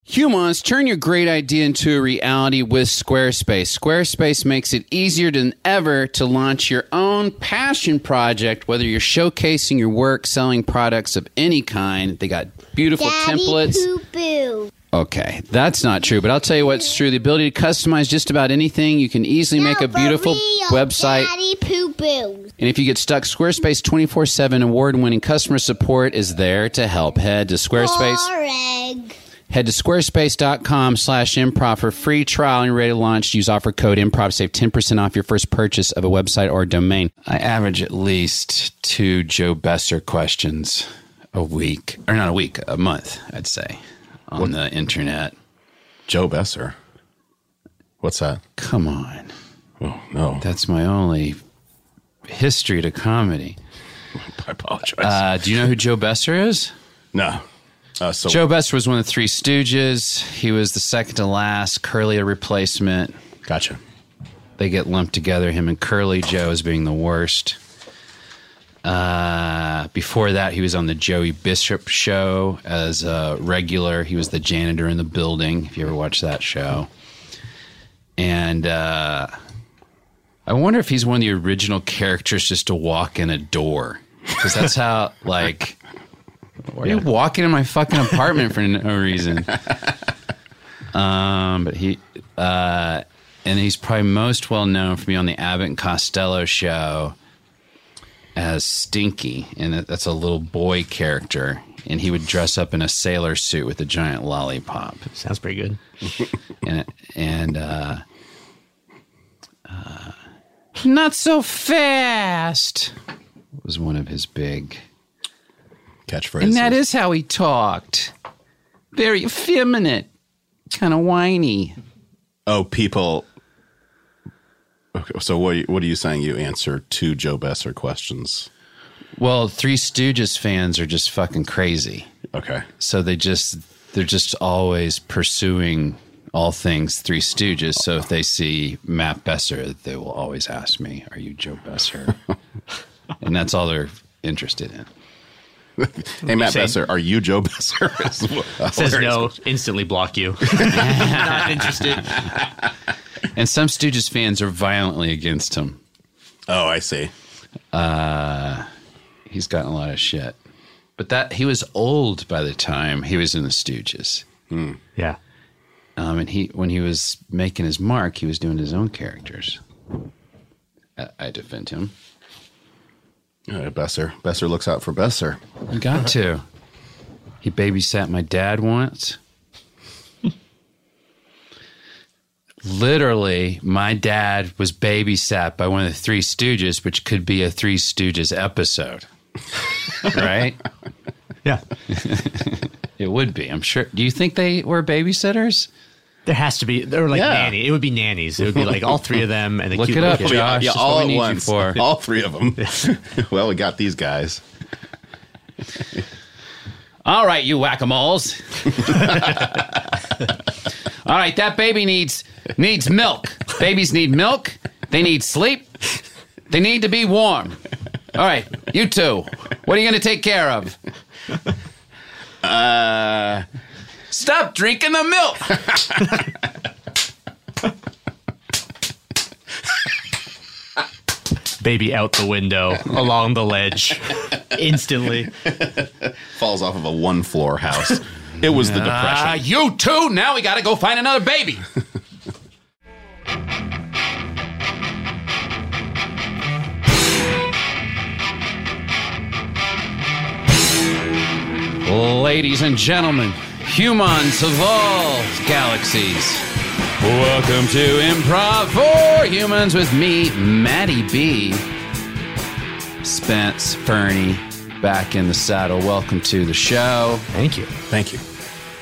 Humans, turn your great idea into a reality with Squarespace. Squarespace makes it easier than ever to launch your own passion project, whether you're showcasing your work, selling products of any kind. They got beautiful templates. Poo-poo. Okay, that's not true, but I'll tell you what's true. The ability to customize just about anything. You can easily make a beautiful website. Daddy poo-poo. And if you get stuck, Squarespace 24/7 award-winning customer support is there to help. Head to Squarespace. Boring. Head to squarespace.com/improv for free trial and you're ready to launch. Use offer code improv to save 10% off your first purchase of a website or domain. I average at least 2 Joe Besser questions a week. Or not a week, a month, I'd say, on the internet. Joe Besser? What's that? Come on. Oh, no. That's my only history to comedy. I apologize. Do you know who Joe Besser is? No. Joe Besser was one of the Three Stooges. He was the second to last. Curly a replacement. Gotcha. They get lumped together, him and Curly Joe as being the worst. Before that, he was on the Joey Bishop show as a regular. He was the janitor in the building, if you ever watched that show. And I wonder if he's one of the original characters just to walk in a door. Because that's how, like... Why are you walking in my fucking apartment for no reason? But and he's probably most well known for being on the Abbott and Costello show as Stinky, and that's a little boy character, and he would dress up in a sailor suit with a giant lollipop. Sounds pretty good. and not so fast was one of his big catchphrases. And that is how he talked. Very effeminate, kind of whiny. Oh, people. Okay, so what are you saying? You answer 2 Joe Besser questions. Well, Three Stooges fans are just fucking crazy. Okay. So they're just always pursuing all things Three Stooges. So if they see Matt Besser, they will always ask me, "Are you Joe Besser?" And that's all they're interested in. Hey, Matt Besser, are you Joe Besser? Says no, instantly block you. Not interested. And some Stooges fans are violently against him. Oh, I see. He's gotten a lot of shit. But he was old by the time he was in the Stooges. Yeah. And when he was making his mark, he was doing his own characters. I defend him. Besser looks out for Besser. You got to. He babysat my dad once. Literally, my dad was babysat by one of the Three Stooges, which could be a Three Stooges episode. Right? Yeah. It would be, I'm sure. Do you think they were babysitters? There has to be. They're like nanny. It would be nannies. It would be like all 3 of them. And the Look cute it up, little kid. Josh. Yeah, That's all what at we need once. you for. All 3 of them. Well, we got these guys. All right, you whack-a-moles. All right, that baby needs milk. Babies need milk. They need sleep. They need to be warm. All right, you 2. What are you going to take care of? Stop drinking the milk. Baby out the window, along the ledge, instantly. Falls off of a 1-floor house. It was the Depression. You 2. Now we got to go find another baby. Ladies and gentlemen, humans of all galaxies, welcome to Improv for Humans with me, Matty B. Spence, Fernie, back in the saddle. Welcome to the show. Thank you. Thank you.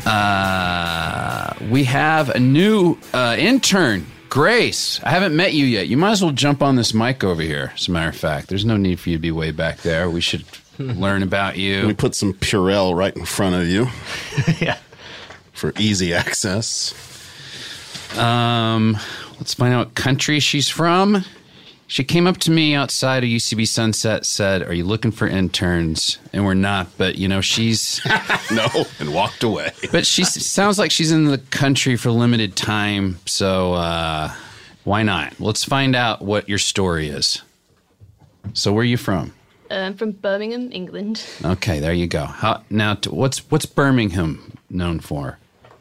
We have a new intern, Grace. I haven't met you yet. You might as well jump on this mic over here, as a matter of fact. There's no need for you to be way back there. We should learn about you. We put some Purell right in front of you. Yeah. For easy access. Let's find out what country she's from. She came up to me outside of UCB Sunset, said, "Are you looking for interns?" And we're not, but she's No, and walked away. but she sounds like she's in the country for limited time. So why not? Let's find out what your story is. So where are you from? I'm from Birmingham, England. Okay, there you go. What's Birmingham known for?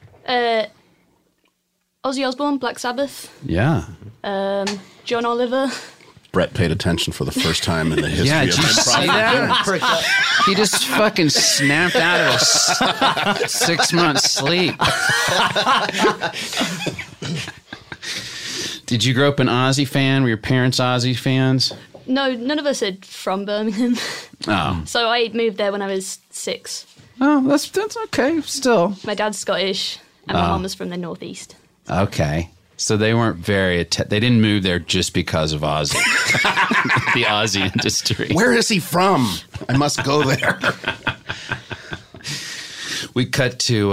Ozzy Osbourne, Black Sabbath, Yeah. John Oliver. Brett paid attention for the first time in the history Yeah, of did you see that? He just fucking snapped out of a 6-month sleep. Did you grow up an Ozzy fan? Were your parents Ozzy fans? No, none of us are from Birmingham. Oh. So I moved there when I was 6. Oh, that's okay. Still. My dad's Scottish and my mum was from the northeast. Okay. So they weren't they didn't move there just because of Ozzy. The Ozzy industry. Where is he from? I must go there. We cut to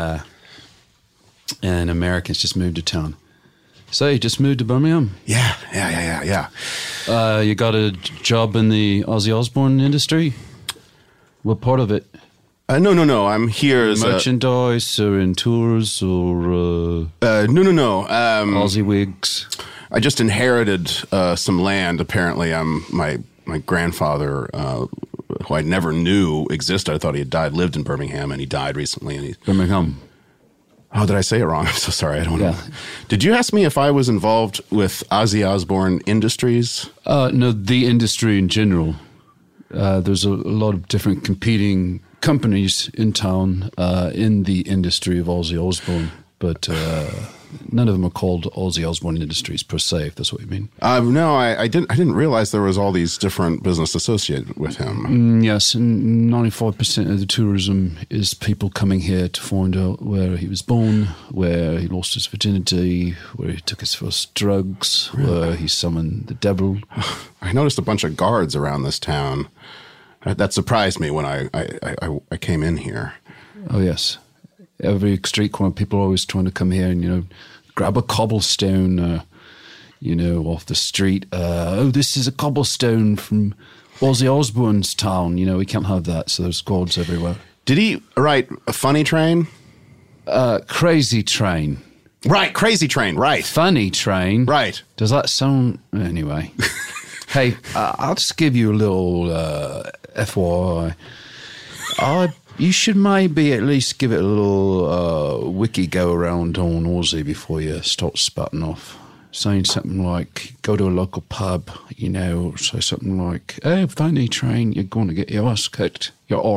an American's just moved to town. So you just moved to Birmingham? Yeah. You got a job in the Ozzy Osbourne industry? What part of it? No. I'm here as Merchandise or in tours or no. Aussie wigs? I just inherited some land. Apparently, my grandfather, who I never knew existed. I thought he had died, lived in Birmingham, and he died recently. And Birmingham. Oh, did I say it wrong? I'm so sorry. I don't know. Yeah. Did you ask me if I was involved with Ozzy Osbourne Industries? No, the industry in general. There's a lot of different competing companies in town in the industry of Ozzy Osbourne, but none of them are called Ozzy Osbourne Industries per se, if that's what you mean. No, I didn't realize there was all these different business associated with him. Yes, and 95% of the tourism is people coming here to find out where he was born, where he lost his virginity, where he took his first drugs, where he summoned the devil. I noticed a bunch of guards around this town. That surprised me when I came in here. Oh, yes. Every street corner, people are always trying to come here and, grab a cobblestone, off the street. This is a cobblestone from Ozzy Osbourne's town. We can't have that, so there's guards everywhere. Did he write a funny train? Crazy Train. Right, Crazy Train, right. Funny Train. Right. Does that sound... Anyway. Hey, I'll just give you a little FYI. You should maybe at least give it a little wiki go around on Ozzy before you start spouting off. Saying something like, go to a local pub, say something like, hey, funny train, you're going to get your arse kicked.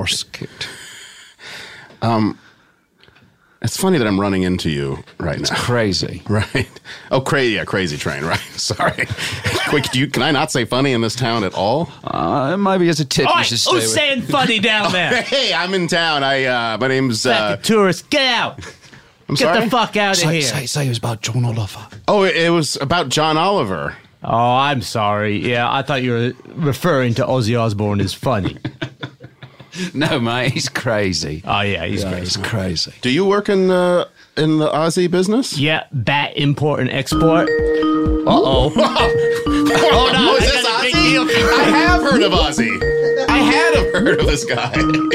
It's funny that I'm running into you right It's now. crazy. Right. Oh, Crazy Train, right. Sorry. Quick, can I not say funny in this town at all? Maybe as a tip, All you right, should stay who's with... saying funny down there? Hey, I'm in town. My name's... Fucking tourist, get out! I'm Get sorry? the fuck out of here! Say it was about John Oliver. Oh, it was about John Oliver. Oh, I'm sorry. Yeah, I thought you were referring to Ozzy Osbourne as funny. No, mate, he's crazy. Oh yeah, he's Yeah, great. he's crazy. Do you work in the Aussie business? Yeah, bat import and export. Uh-oh. Hold on, Oh, is I this got a big Ozzy? deal. I have heard of Ozzy. I had heard of this guy.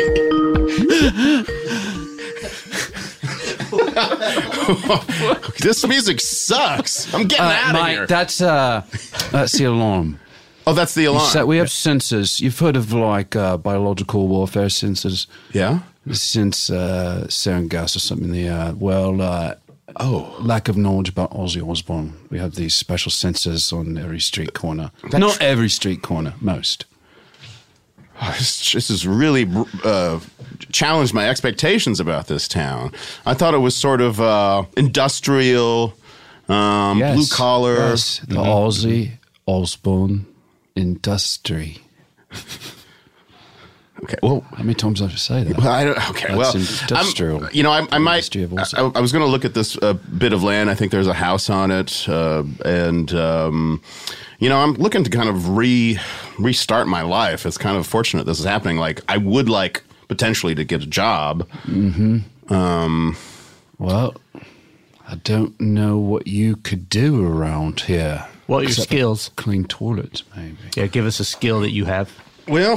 This music sucks. I'm getting out of Mate, here. that's the alarm. Oh, that's the alarm. So we have sensors. You've heard of biological warfare sensors. Yeah? Since sarin gas or something in the air. Well, lack of knowledge about Ozzy Osbourne. We have these special sensors on every street corner. Not every street corner, most. This has really challenged my expectations about this town. I thought it was sort of industrial, blue collar. Yes, the Ozzy Osbourne industry. Okay, well, How many times do I have to say that? okay, That's well, industrial. I might. Industry of Ozzy. I was going to look at this bit of land. I think there's a house on it, and I'm looking to kind of restart my life. It's kind of fortunate this is happening. Like, I would like potentially to get a job. Well, I don't know what you could do around here. What are your Except skills? Clean toilets, maybe. Yeah, give us a skill that you have. Well,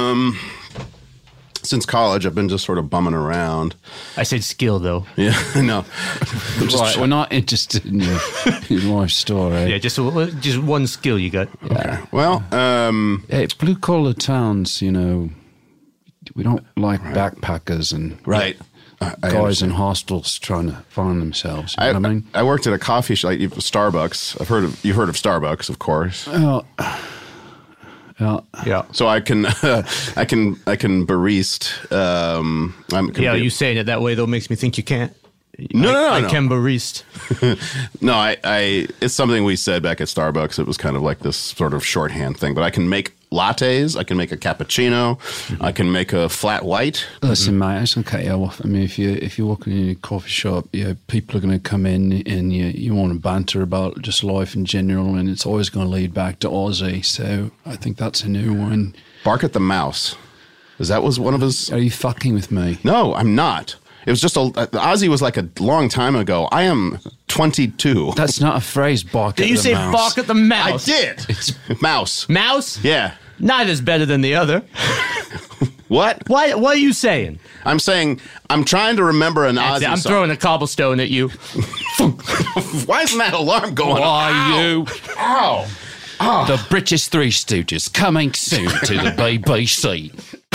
since college, I've been just sort of bumming around. I said skill, though. Yeah, I know. Right, we're not interested in your life story. Yeah, just one skill you got. Okay. Well, Hey, blue collar towns, we don't like backpackers and right. I guys understand. in hostels trying to find themselves. You know what I mean? I worked at a coffee shop, like Starbucks. You've heard of Starbucks, of course. Well, Yeah. So I can barista. You saying it that way, though, makes me think you can't. No. I can barista. No, I it's something we said back at Starbucks. It was kind of like this sort of shorthand thing. But I can make lattes. I can make a cappuccino. I can make a flat white. listen, mate, I just gonna cut you off. I mean, if you're walking in a coffee shop, people are going to come in and you want to banter about just life in general, and it's always going to lead back to Aussie. So I think that's a new one. Bark at the mouse. Was one of his? Are you fucking with me? No, I'm not. It was just Ozzy was like a long time ago. I am 22. That's not a phrase. Bark Did at you the say mouse. bark at the I mouse? did. Mouse. Mouse? Yeah. Neither's better than the other. What? What are you saying? I'm saying I'm trying to remember an Ozzy I'm song. throwing a cobblestone at you. Why isn't that alarm going off? Are you? Ow. The British Three Stooges coming soon to the BBC.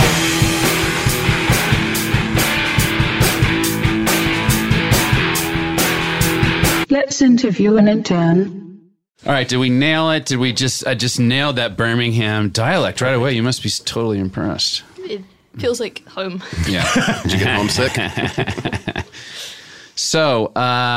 Let's interview an intern. All right, did we nail it? I just nailed that Birmingham dialect right away. You must be totally impressed. It feels like home. Yeah. Did you get homesick? So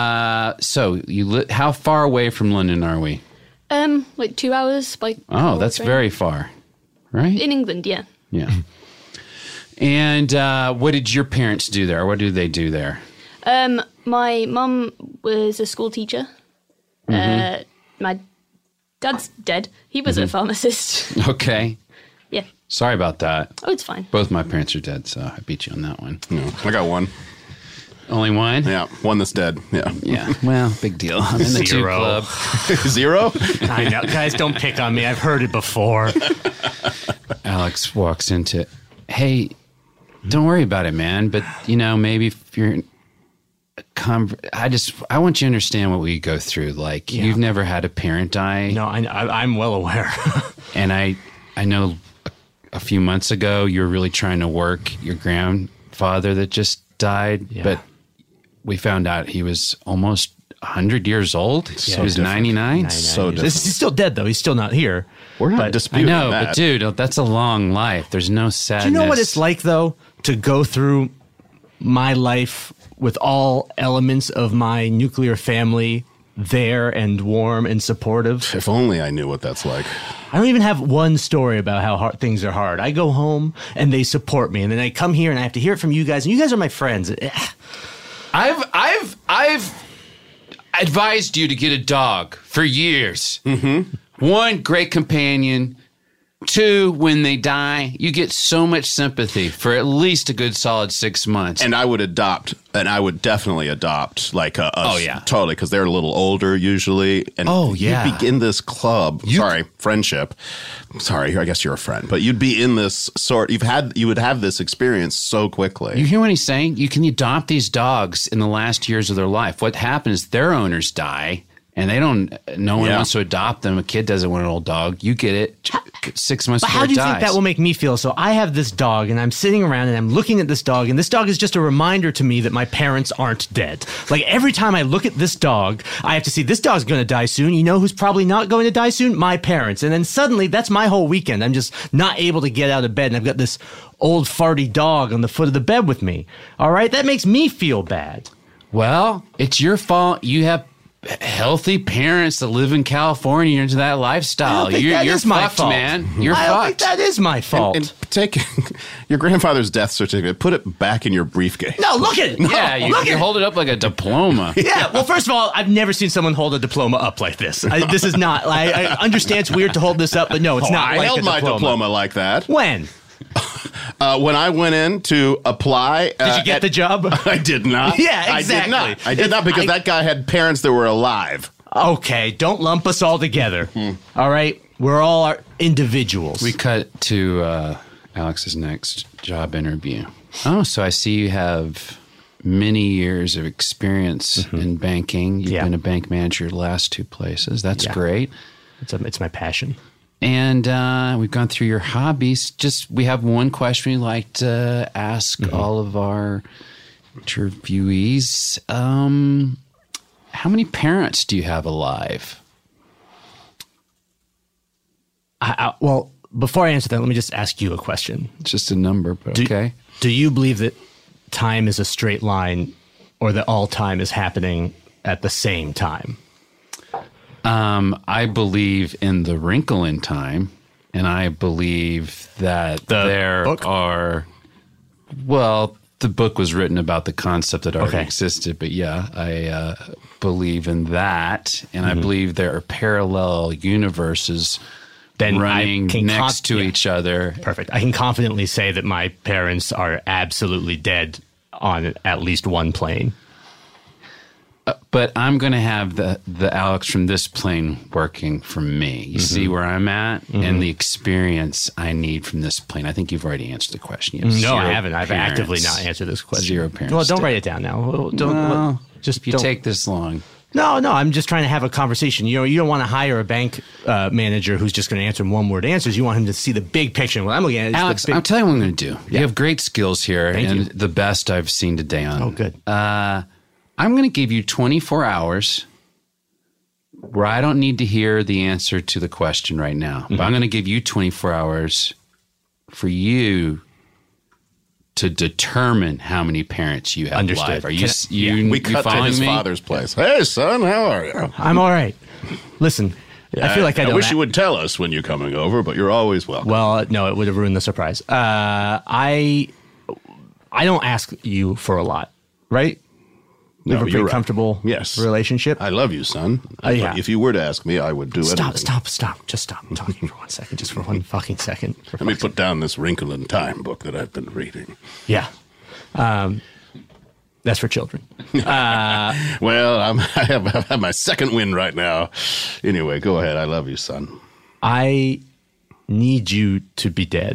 how far away from London are we? Like 2 hours by Oh, car that's train. very far, right? In England, yeah. Yeah. And what did your parents do there? What do they do there? My mum was a school teacher. My dad's dead. He was a pharmacist. Okay. Yeah. Sorry about that. Oh, it's fine. Both my parents are dead, so I beat you on that one. No, I got one. Only one? Yeah, one that's dead. Yeah. Yeah. Well, big deal. I'm in the 2 Zero. club. 0? I know. Guys, don't pick on me. I've heard it before. Alex walks into, hey, don't worry about it, man. But, maybe if you're, I want you to understand what we go through. Like, you've never had a parent die. No, I'm well aware. And I know a few months ago, you were really trying to work your grandfather that just died. Yeah. But we found out he was almost 100 years old. He was different. 99. So different. He's still dead, though. He's still not here. We're not I disputing know, that. but dude, that's a long life. There's no sadness. Do you know what it's like, though, to go through my life with all elements of my nuclear family there and warm and supportive? If only I knew what that's like. I don't even have one story about how hard things are hard. I go home and they support me, and then I come here and I have to hear it from you guys, and you guys are my friends. I've advised you to get a dog for years. Mm-hmm. 1, great companion. 2, when they die, you get so much sympathy for at least a good solid 6 months. And I would definitely adopt like us. Oh, yeah. Totally, because they're a little older usually. And Oh, yeah. you'd be in this club. Friendship. Sorry, I guess you're a friend. But you'd be in this you would have this experience so quickly. You hear what he's saying? You can adopt these dogs in the last years of their life. What happens, their owners die, and no one wants to adopt them. A kid doesn't want an old dog. You get it 6 months But before how it do you dies. think that will make me feel? So I have this dog, and I'm sitting around, and I'm looking at this dog, and this dog is just a reminder to me that my parents aren't dead. Like, every time I look at this dog, I have to see, this dog's going to die soon. You know who's probably not going to die soon? My parents. And then suddenly, that's my whole weekend. I'm just not able to get out of bed, and I've got this old farty dog on the foot of the bed with me. All right? That makes me feel bad. Well, it's your fault. You have healthy parents that live in California. You're into that lifestyle. I don't think You're that is my fucked, fault. man. You're I don't think fucked. that is my fault. And take your grandfather's death certificate, put it back in your briefcase. no, look at it. Yeah, you hold it up like a diploma. Yeah, well, first of all, I've never seen someone hold a diploma up like this. This is not. I understand it's weird to hold this up, but no, it's not I like held a my diploma like that. When? When I went in to apply. Did you get the job? I did not. Yeah, exactly. I did not because that guy had parents that were alive. Okay, don't lump us all together. All right? We're all individuals. We cut to Alex's next job interview. Oh, so I see you have many years of experience in banking. You've been a bank manager the last 2 places. That's great. It's my passion. And we've gone through your hobbies. We have one question we like to ask all of our interviewees. How many parents do you have alive? Well, before I answer that, let me just ask you a question. It's just a number, but okay. Do you believe that time is a straight line, or that all time is happening at the same time? I believe in the wrinkle in time, and I believe that there book? are. Well, the book was written about the concept that already existed, but yeah, I believe in that, and I believe there are parallel universes running next to each other. Perfect. I can confidently say that my parents are absolutely dead on at least one plane. But I'm going to have the Alex from this plane working for me. You see where I'm at and the experience I need from this plane. I think you've already answered the question. No, I haven't. I've actively not answered this question. 0 parents. Well, don't write it down now. Don't take this long. No, I'm just trying to have a conversation. You don't want to hire a bank manager who's just going to answer one-word answers. You want him to see the big picture. What I'm looking at is Alex, I'll tell you what I'm going to do. You have great skills here, Thank you. the best I've seen today on. Oh, good. I'm going to give you 24 hours where I don't need to hear the answer to the question right now. But I'm going to give you 24 hours for you to determine how many parents you have Understood. alive. Are you We cut to his father's place. Hey, son, how are you? I'm all right. Listen, I feel like I wish you would tell us when you're coming over, but you're always welcome. Well, no, it would have ruined the surprise. I don't ask you for a lot, right? We have a pretty comfortable relationship. I love you, son. Yeah. If you were to ask me, I would do it. Stop. Just stop talking for 1 second. Just for one fucking second. Let me put down this Wrinkle in Time book that I've been reading. Yeah. That's for children. Well, I have my second win right now. Anyway, go ahead. I love you, son. I need you to be dead.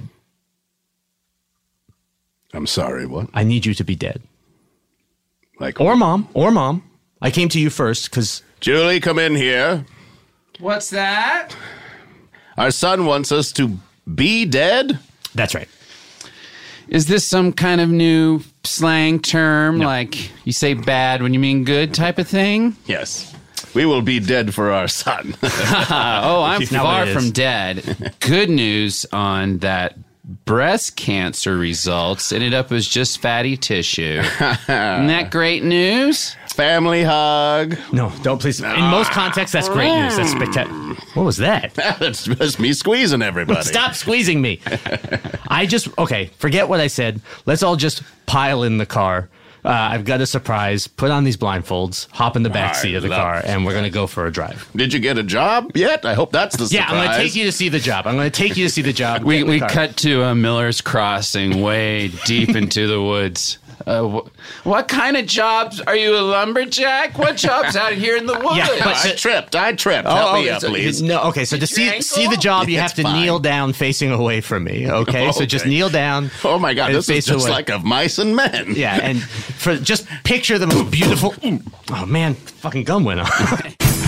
I'm sorry, what? I need you to be dead. Like, or mom. I came to you first because... Julie, come in here. What's that? Our son wants us to be dead? That's right. Is this some kind of new slang term? No. Like you say bad when you mean good type of thing? Yes. We will be dead for our son. I'm far from dead. Good news on that. Breast cancer results ended up as just fatty tissue. Isn't that great news? Family hug. No, don't please. In most contexts, that's great news. That's spectacular. What was that? That's just me squeezing everybody. Stop squeezing me. Forget what I said. Let's all just pile in the car. I've got a surprise. Put on these blindfolds, hop in the back seat of the car, and we're going to go for a drive. Did you get a job yet? I hope that's the surprise. Yeah, I'm going to take you to see the job. We cut to Miller's Crossing way deep into the woods. What kind of jobs? Are you a lumberjack? What jobs out here in the woods? Yeah, but I tripped. Help me up, please. No, okay, so to see the job, you have to kneel down facing away from me, okay? So just kneel down. Oh, my God, this is just like of mice and men. Yeah, and just picture the most beautiful... Oh, man, fucking gum went off.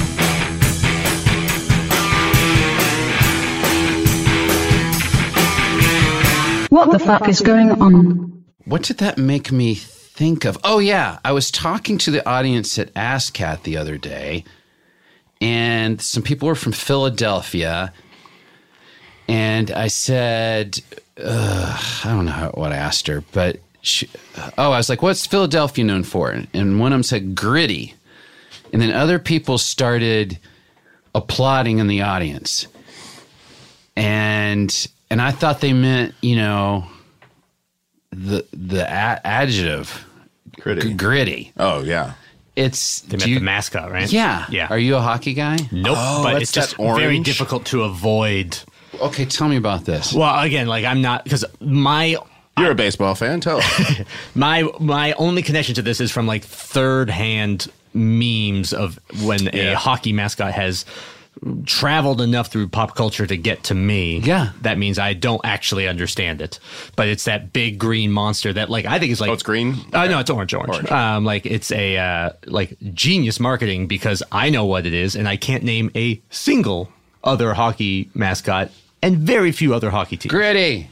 What the fuck is going on? What did that make me think of? Oh, yeah. I was talking to the audience at ASCAT the other day, and some people were from Philadelphia, and I said, I don't know what I asked her, but I was like, what's Philadelphia known for? And one of them said gritty. And then other people started applauding in the audience. And I thought they meant, the adjective gritty. Oh, yeah. They meant the mascot, right? Yeah. Are you a hockey guy? Nope. But it's just orange? very difficult to avoid. Okay, tell me about this. Well, again, I'm not, because you're a baseball fan. Tell us. my only connection to this is from third hand memes of when a hockey mascot has traveled enough through pop culture to get to me. Yeah. That means I don't actually understand it. But it's that big green monster that, like, I think is like... Oh, it's green? No, it's orange. Like, it's a, like, genius marketing because I know what it is and I can't name a single other hockey mascot and very few other hockey teams. Gritty.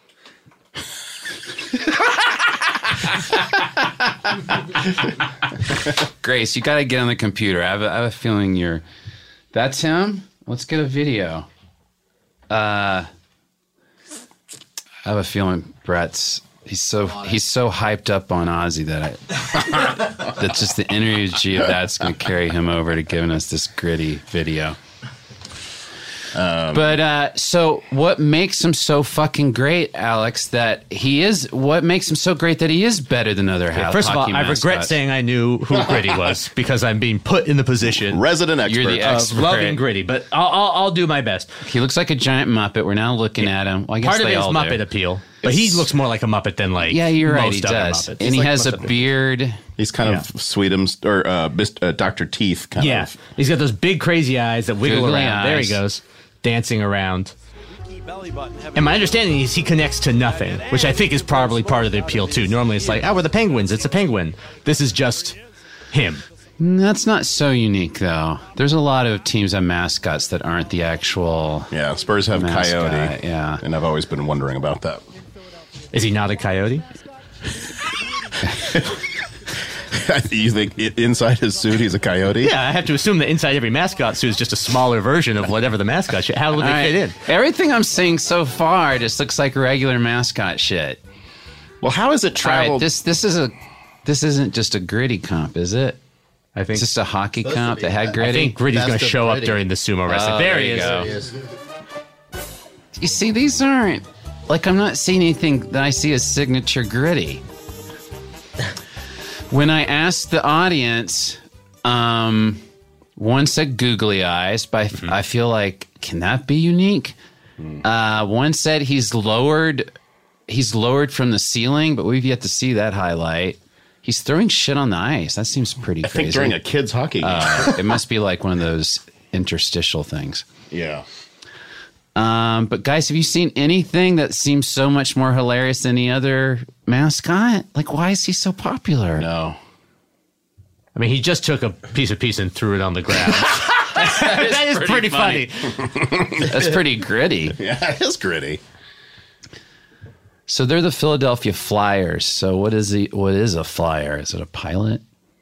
Grace, you got to get on the computer. I have a feeling you're... That's him? Let's get a video. I have a feeling Brett's... He's so hyped up on Ozzy that that's just the energy of that's going to carry him over to giving us this gritty video. But so what makes him so fucking great, Alex, what makes him so great that he is better than other hockey First of all, I mascots? regret saying I knew who Gritty was because I'm being put in the position Resident expert. You're the of expert. loving Gritty, but I'll do my best. He looks like a giant Muppet. We're now looking at him. Well, I guess Part of they it is all Muppet do. appeal, but he looks more like a Muppet than like Yeah, you're right. most He other does, Muppets. and he Like has a most of- beard. He's kind of Sweetums or Dr. Teeth kind Yeah, of. he's got those big crazy eyes that wiggle Googly around. There he eyes. goes, dancing around. And my understanding is he connects to nothing, which I think is probably part of the appeal too. Normally it's like, we're the Penguins. It's a penguin. This is just him. That's not so unique, though. There's a lot of teams have mascots that aren't the actual. Yeah, Spurs have Mascot, Coyote. yeah. And I've always been wondering about that. Is he not a coyote? You think inside his suit he's a coyote? Yeah, I have to assume that inside every mascot suit is just a smaller version of whatever the mascot should. How would they All right. fit in? Everything I'm seeing so far just looks like regular mascot shit. Well, how has it All right, traveled? this isn't just a gritty comp, is it? I think It's just a hockey Supposed to comp be. that had I I gritty. think Gritty's Best going to of show up Gritty. during the sumo wrestling. Oh, there there he you is. go. There he is. You see, these aren't like I'm not seeing anything that I see as signature gritty. When I asked the audience, one said googly eyes, but I feel like can that be unique? One said he's lowered from the ceiling, but we've yet to see that highlight. He's throwing shit on the ice. That seems pretty I crazy. think during a kids' hockey game. It must be like one of those interstitial things. Yeah. But guys, have you seen anything that seems so much more hilarious than any other mascot? Like, why is he so popular? No. I mean, he just took a piece of pizza and threw it on the ground. that is pretty funny. That's pretty gritty. Yeah, it is gritty. So they're the Philadelphia Flyers. So what is a flyer? Is it a pilot?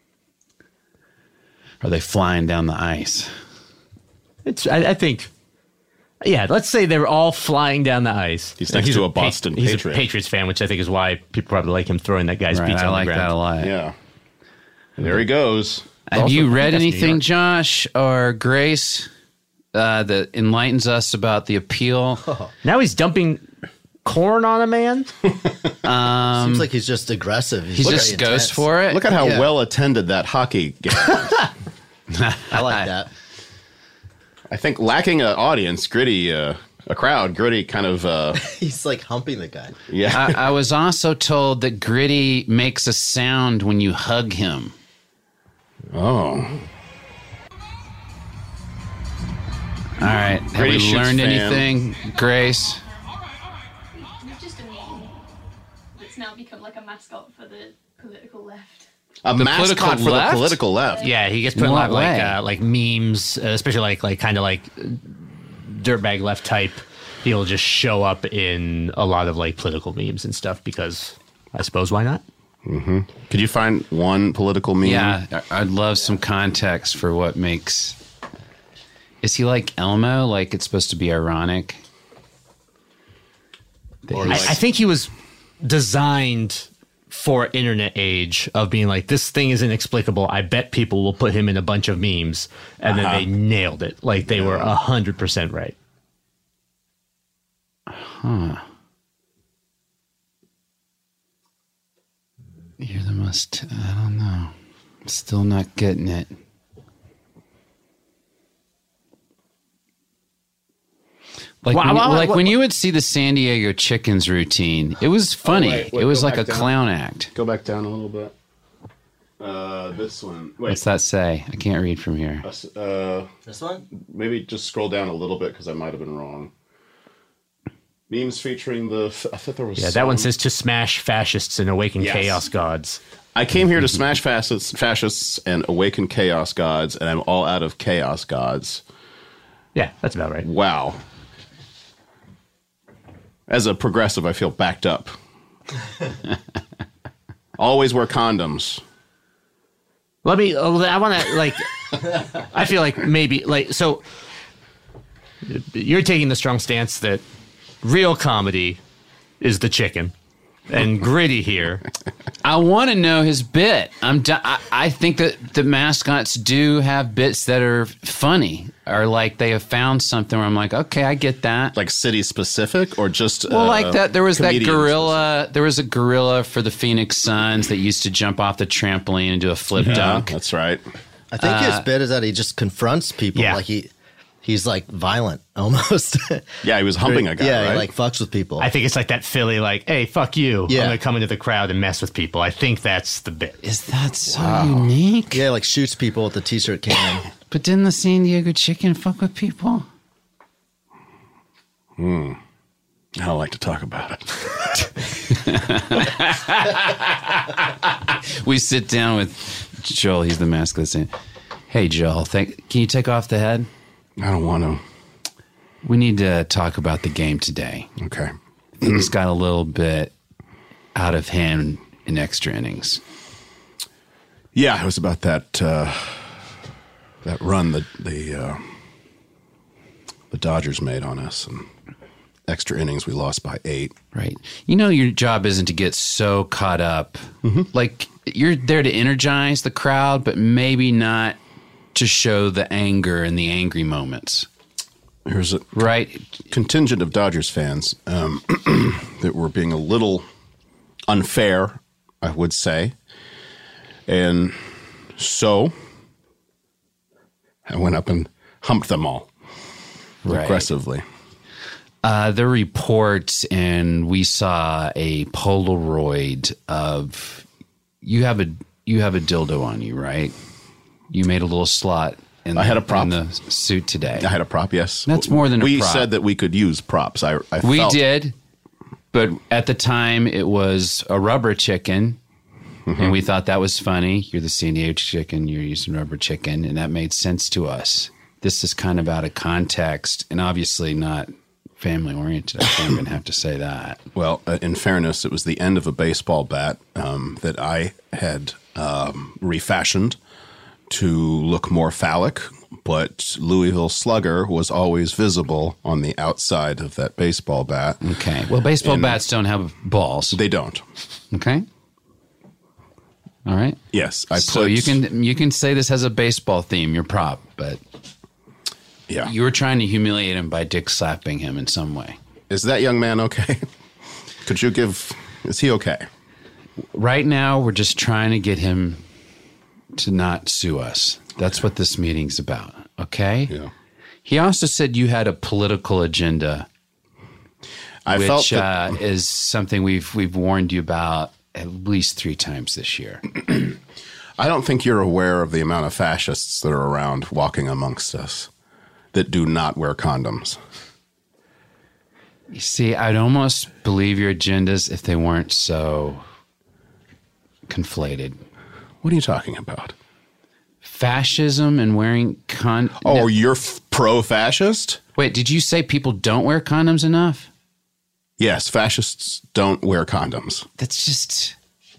Are they flying down the ice? I think, yeah, let's say they're all flying down the ice. He's next to a Boston He's Patriot. a Patriots fan, which I think is why people probably like him throwing that guy's Right, pizza I on like the ground. that a lot. Yeah. And there he goes. Have Also, you I read think that's New anything, York. Josh or Grace, that enlightens us about the appeal? Now he's dumping corn on a man. Seems like he's just aggressive. He just goes intense. for it. Look at how Yeah. well attended that hockey game. I like that. I think lacking an audience, Gritty, a crowd, Gritty kind of, He's like humping the guy. yeah. I was also told that Gritty makes a sound when you hug him. Oh. All right. Have Gritty we shoots learned fan. anything, Grace? You've just a meme that's now become like a mascot for the political left. A The mascot political for left? the political left. Yeah, he gets put in a What lot way? of like memes, especially like kind of like dirtbag left type. He'll just show up in a lot of like political memes and stuff because I suppose why not? Could you find one political meme? Yeah, I'd love some context for what makes. Is he like Elmo? Like it's supposed to be ironic? Or I like- think he was designed for internet age of being like, this thing is inexplicable. I bet people will put him in a bunch of memes, and then they nailed it. Like they were 100% right. You're the most. I don't know. Still not getting it. Like, when you would see the San Diego Chickens routine, it was funny. wait, it was go like a back down. clown act. Go back down a little bit. This one. Wait. What's that say? I can't read from here. This one? Maybe just scroll down a little bit because I might have been wrong. Memes featuring I thought there was. Yeah, that one says to smash fascists and awaken Yes. chaos gods. I came here to smash fascists and awaken chaos gods, and I'm all out of chaos gods. Yeah, that's about right. Wow. As a progressive, I feel backed up. Always wear condoms. I want to, like, I feel like maybe, like, so you're taking the strong stance that real comedy is the chicken and Gritty here. I want to know his bit. I think that the mascots do have bits that are funny, or like they have found something where I'm like, okay, I get that. Like city specific or just Well, like that, there was that comedian gorilla. There was a gorilla for the Phoenix Suns that used to jump off the trampoline and do a flip dunk. That's right. I think his bit is that he just confronts people. Yeah. Like he's like violent almost. Yeah, he was humping a guy, yeah, right? he like fucks with people. I think it's like that Philly, like, hey, fuck you. Yeah. I'm going to come into the crowd and mess with people. I think that's the bit. Is that so unique? yeah, like shoots people with the t-shirt cannon. But didn't the San Diego Chicken fuck with people? I don't like to talk about it. We sit down with Joel. He's the mascot. Saying, "Hey, Joel, can you take off the head? I don't want to. We need to talk about the game today. Okay. Things got a little bit out of hand in extra innings. Yeah, it was about that that run that the Dodgers made on us, and extra innings we lost by 8. Right. You know, your job isn't to get so caught up. Like, you're there to energize the crowd, but maybe not to show the anger and the angry moments. There's a Right. contingent of Dodgers fans that were being a little unfair, I would say. And so I went up and humped them all Right. aggressively. The report, and we saw a Polaroid of you have a dildo on you, right? You made a little slot. I had a prop. in the suit today. I had a prop, yes. That's more than a we prop. said that we could use props. We felt- did, but at the time it was a rubber chicken, and we thought that was funny. You're the San Diego Chicken, you're using rubber chicken, and that made sense to us. This is kind of out of context, and obviously not family oriented. I think I'm going to have to say that. Well, in fairness, it was the end of a baseball bat that I had refashioned to look more phallic, but Louisville Slugger was always visible on the outside of that baseball bat. Okay. Well, baseball bats don't have balls. They don't. Okay. All right. Yes, So you can say this has a baseball theme, your prop, but Yeah. you were trying to humiliate him by dick slapping him in some way. Is that young man okay? Could you give? Is he okay? Right now, we're just trying to get him to not sue us. That's what this meeting's about. Okay. Yeah. He also said you had a political agenda, I which felt that, is something we've warned you about at least 3 times this year. I don't think you're aware of the amount of fascists that are around walking amongst us that do not wear condoms. You see, I'd almost believe your agendas if they weren't so conflated. What are you talking about? Fascism and wearing Oh, No. you're pro-fascist? Wait, did you say people don't wear condoms enough? Yes, fascists don't wear condoms. That's just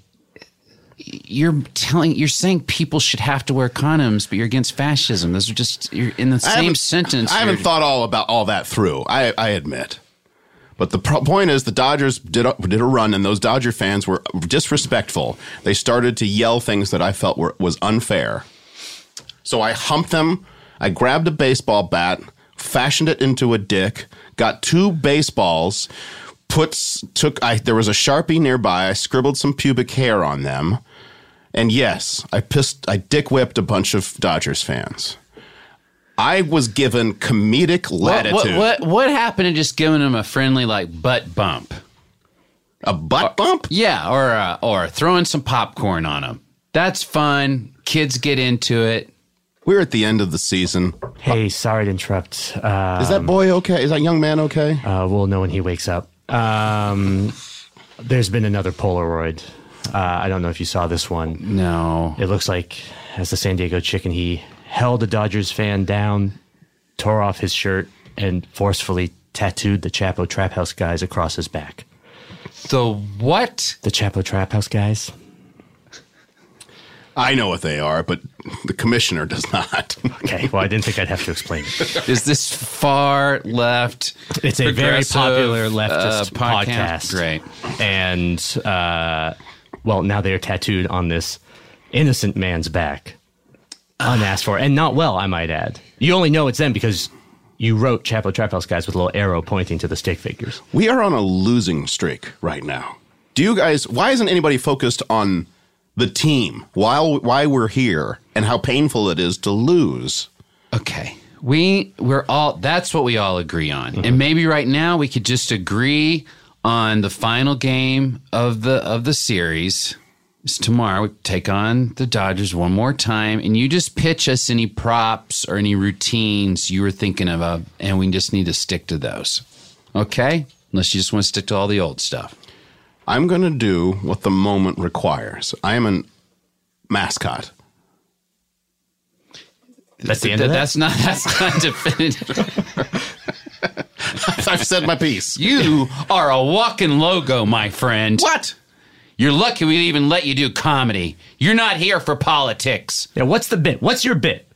you're saying people should have to wear condoms, but you're against fascism. Those are just you're in the same sentence. I haven't you're- thought all that through. I admit. But the point is, the Dodgers did a run, and those Dodger fans were disrespectful. They started to yell things that I felt was unfair. So I humped them. I grabbed a baseball bat, fashioned it into a dick, got 2 baseballs, there was a Sharpie nearby. I scribbled some pubic hair on them. And yes, I dick whipped a bunch of Dodgers fans. I was given comedic latitude. What happened to just giving him a friendly butt bump? A butt bump? Yeah, or throwing some popcorn on him. That's fun. Kids get into it. We're at the end of the season. Hey, sorry to interrupt. Is that boy okay? Is that young man okay? We'll know when he wakes up. There's been another Polaroid. I don't know if you saw this one. No. It looks like, as the San Diego Chicken, he held a Dodgers fan down, tore off his shirt, and forcefully tattooed the Chapo Trap House guys across his back. The what? The Chapo Trap House guys? I know what they are, but the commissioner does not. Okay, well, I didn't think I'd have to explain it. Is this far left? It's a very progressive, popular leftist podcast. Great. And, well, now they're tattooed on this innocent man's back. Unasked for. And not well, I might add. You only know it's them because you wrote Chapo Trap House guys with a little arrow pointing to the stick figures. We are on a losing streak right now. Do you guys, why isn't anybody focused on the team, why we're here, and how painful it is to lose? Okay. We're all, that's what we all agree on. Mm-hmm. And maybe right now we could just agree on the final game of the series. It's tomorrow. We take on the Dodgers one more time, and you just pitch us any props or any routines you were thinking of, and we just need to stick to those. Okay? Unless you just want to stick to all the old stuff. I'm going to do what the moment requires. I am a mascot. That's the end of that? That's not definitive. I've said my piece. You are a walking logo, my friend. What? You're lucky we even let you do comedy. You're not here for politics. Yeah, what's the bit? What's your bit?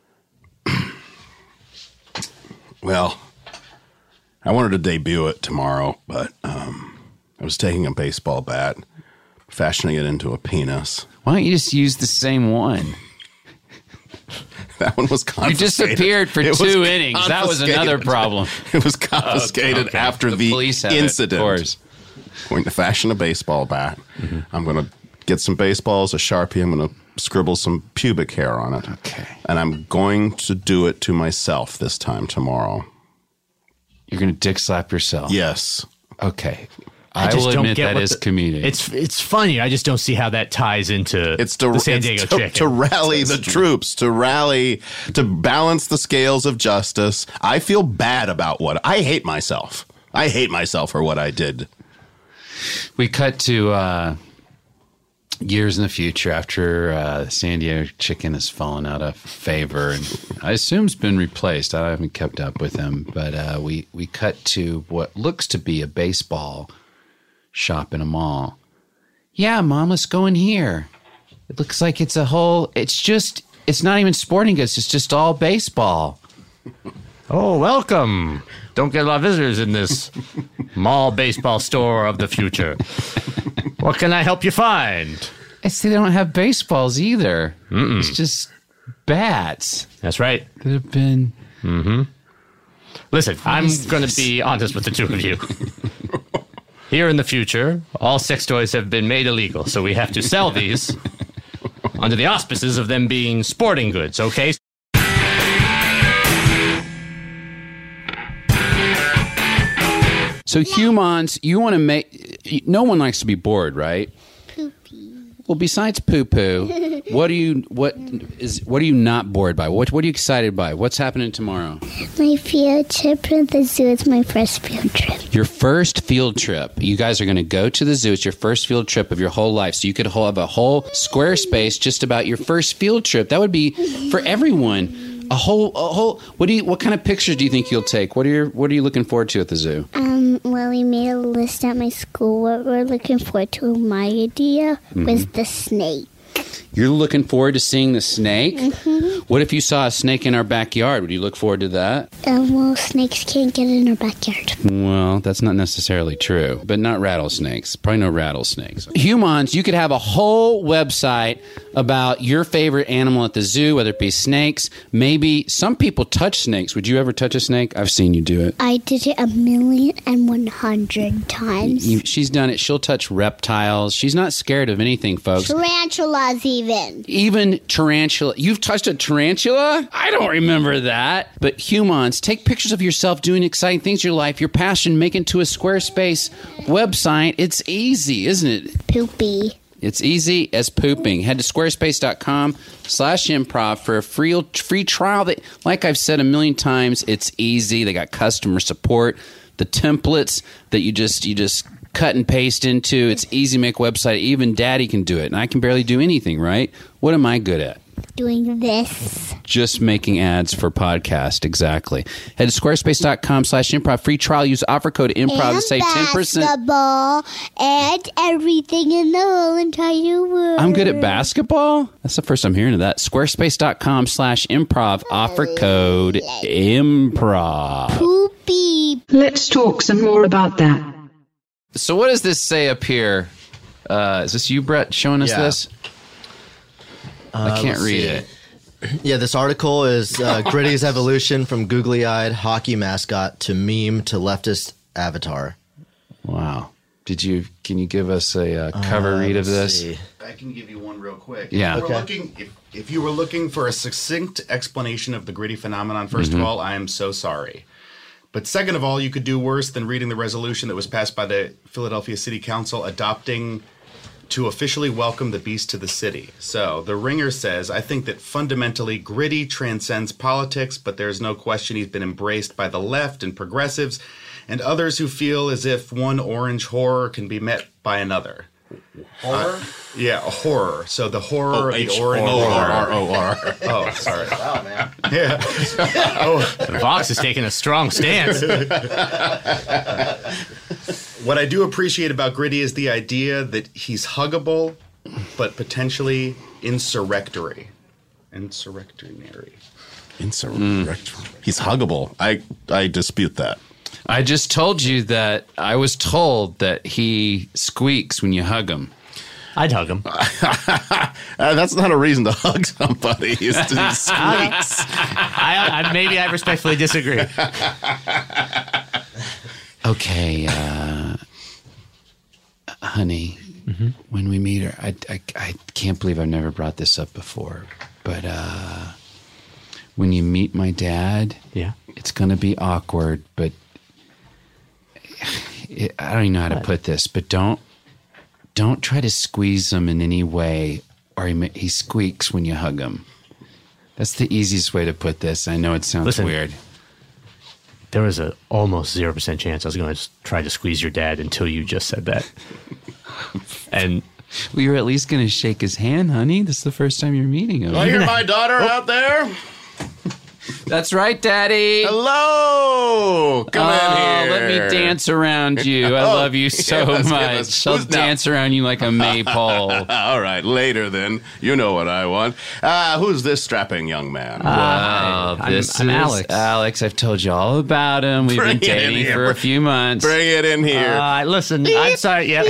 Well, I wanted to debut it tomorrow, but I was taking a baseball bat, fashioning it into a penis. Why don't you just use the same one? That one was confiscated. You disappeared for 2 innings. That was another problem. It was confiscated after the police had incident. It, of course. Going to fashion a baseball bat. Mm-hmm. I'm going to get some baseballs, a Sharpie. I'm going to scribble some pubic hair on it. Okay. And I'm going to do it to myself this time tomorrow. You're going to dick slap yourself? Yes. Okay. I will admit that is comedic. It's funny. I just don't see how that ties into the San Diego Chicken. To rally the troops, to balance the scales of justice. I feel bad about I hate myself. I hate myself for what I did. We cut to years in the future after San Diego Chicken has fallen out of favor, and I assume it's been replaced. I haven't kept up with him, but we cut to what looks to be a baseball shop in a mall. Yeah, Mom, let's go in here. It looks like it's it's not even sporting goods. It's just all baseball. Oh, welcome. Don't get a lot of visitors in this mall baseball store of the future. What can I help you find? I see they don't have baseballs either. Mm-mm. It's just bats. That's right. Could have been. Mm-hmm. Listen, I'm going to be honest with the two of you. Here in the future, all sex toys have been made illegal, so we have to sell these under the auspices of them being sporting goods, okay? So humans, you want to make... No one likes to be bored, right? Poopy. Well, besides poo-poo, what are you not bored by? What are you excited by? What's happening tomorrow? My field trip to the zoo is my first field trip. Your first field trip. You guys are going to go to the zoo. It's your first field trip of your whole life. So you could have a whole Squarespace just about your first field trip. That would be for everyone. A whole. What kind of pictures do you think you'll take? What are you looking forward to at the zoo? Well, we made a list at my school. What we're looking forward to, my idea, was the snake. You're looking forward to seeing the snake? Mm-hmm. What if you saw a snake in our backyard? Would you look forward to that? Well, snakes can't get in our backyard. Well, that's not necessarily true, but not rattlesnakes. Probably no rattlesnakes. Humans, you could have a whole website about your favorite animal at the zoo, whether it be snakes. Maybe some people touch snakes. Would you ever touch a snake? I've seen you do it. I did it 1,100,000 times. She's done it. She'll touch reptiles. She's not scared of anything, folks. Tarantulas even. Even tarantula. You've touched a tarantula? I don't remember that. But humans, take pictures of yourself doing exciting things in your life, your passion, make it to a Squarespace website. It's easy, isn't it? Poopy. It's easy as pooping. Head to squarespace.com/improv for a free trial that, like I've said a million times, it's easy. They got customer support. The templates that you just cut and paste into. It's easy to make a website. Even Daddy can do it. And I can barely do anything, right? What am I good at? Doing this. Just making ads for podcast. Exactly. Head to squarespace.com/improv. Free trial. Use offer code improv to save 10%. Basketball and everything in the whole entire world. I'm good at basketball? That's the first I'm hearing of that. Squarespace.com/improv. Offer code improv. Poopy. Let's talk some more about that. So what does this say up here? Is this you, Brett, showing us Yeah. this? I can't read it. Yeah, this article is Gritty's evolution from googly-eyed hockey mascot to meme to leftist avatar. Wow. Can you give us a cover read of let's this? see. I can give you one real quick. Yeah. If you were looking for a succinct explanation of the Gritty phenomenon, first of all, I am so sorry. But second of all, you could do worse than reading the resolution that was passed by the Philadelphia City Council adopting to officially welcome the beast to the city. So the Ringer says, I think that fundamentally Gritty transcends politics, but there's no question he's been embraced by the left and progressives and others who feel as if one orange horror can be met by another. Horror? Yeah, a horror. So the horror of the orange H-O-R-R-O-R. Oh, sorry. Wow, man. Yeah. Vox is taking a strong stance. What I do appreciate about Gritty is the idea that he's huggable, but potentially insurrectory. Insurrectionary. He's huggable. I dispute that. I just told you that I was told that he squeaks when you hug him. I'd hug him. That's not a reason to hug somebody. He squeaks. Maybe I respectfully disagree. Okay, honey, when we meet her, I can't believe I've never brought this up before, but when you meet my dad, Yeah. it's going to be awkward, but I don't even know how to put this, but don't try to squeeze him in any way, or he squeaks when you hug him. That's the easiest way to put this. I know it sounds Listen. weird. There was a almost 0% chance I was going to try to squeeze your dad until you just said that. And Well, you're at least going to shake his hand, honey. This is the first time you're meeting him. I hear my daughter out there. That's right, Daddy. Hello. Come in here. Let me dance around you. I love you so give us- much. I'll who's now? dance around you like a maypole. All right, later then. You know what I want. Who's this strapping young man? Well, I'm this Alex. is Alex. I've told you all about him. We've Bring been it in dating here. for a few months. Bring it in here. listen, I'm sorry. Yeah.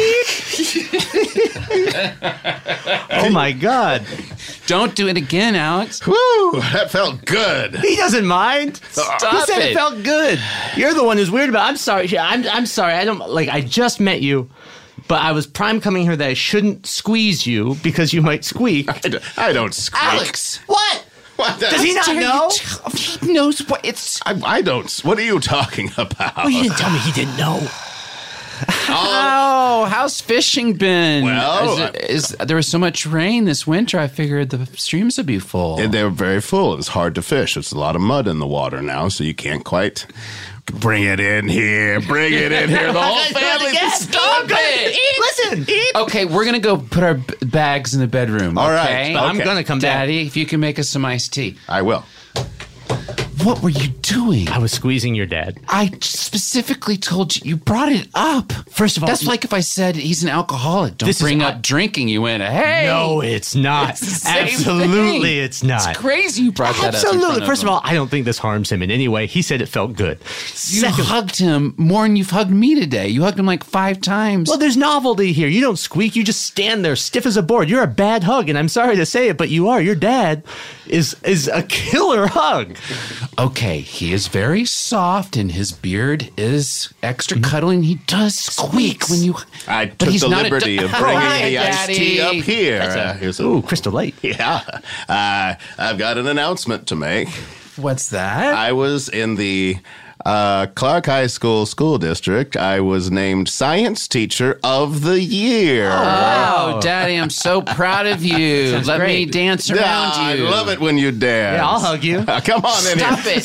Oh my God. Don't do it again, Alex. Woo, that felt good. He doesn't mind. Stop He said it it. felt good. You're the one who's weird about it. I'm sorry. Yeah, I'm sorry. I don't like. I just met you, but I was prime coming here that I shouldn't squeeze you because you might squeak. I don't squeak. Alex. What? What? Does he not know? He knows what it's. I don't. What are you talking about? Well, you didn't tell me he didn't know. Oh, how's fishing been? Well, there was so much rain this winter. I figured the streams would be full. And they were very full. It was hard to fish. It's a lot of mud in the water now, so you can't quite bring it in here. Bring it in here. The whole family. Stop it! Listen. Okay, we're gonna go put our bags in the bedroom. All right. okay? But I'm gonna come back. Daddy, if you can make us some iced tea. I will. What were you doing? I was squeezing your dad. I specifically told you. You brought it up. First of all, That's like if I said he's an alcoholic. Don't This is- bring up drinking. You went, hey. no, it's not. It's the same Absolutely, thing. it's not. It's crazy you brought that up. Absolutely. First of all, I don't think this harms him in any way. He said it felt good. you hugged him more than you've hugged me today. You hugged him like 5 times. Well, there's novelty here. You don't squeak. You just stand there stiff as a board. You're a bad hug, and I'm sorry to say it, but you are. Your dad is a killer hug. Okay, he is very soft and his beard is extra cuddling. He does squeak when you. I But took he's the not a liberty of All bringing right, the iced tea Daddy. up here. Here's a, Ooh, Crystal Light. yeah. I've got an announcement to make. What's that? I was in the Clark High School School District, I was named Science Teacher of the Year. Oh, Daddy, I'm so proud of you. Sounds Let me great. dance around I you. love it when you dance. Yeah, I'll hug you. Come on in Stop here. it.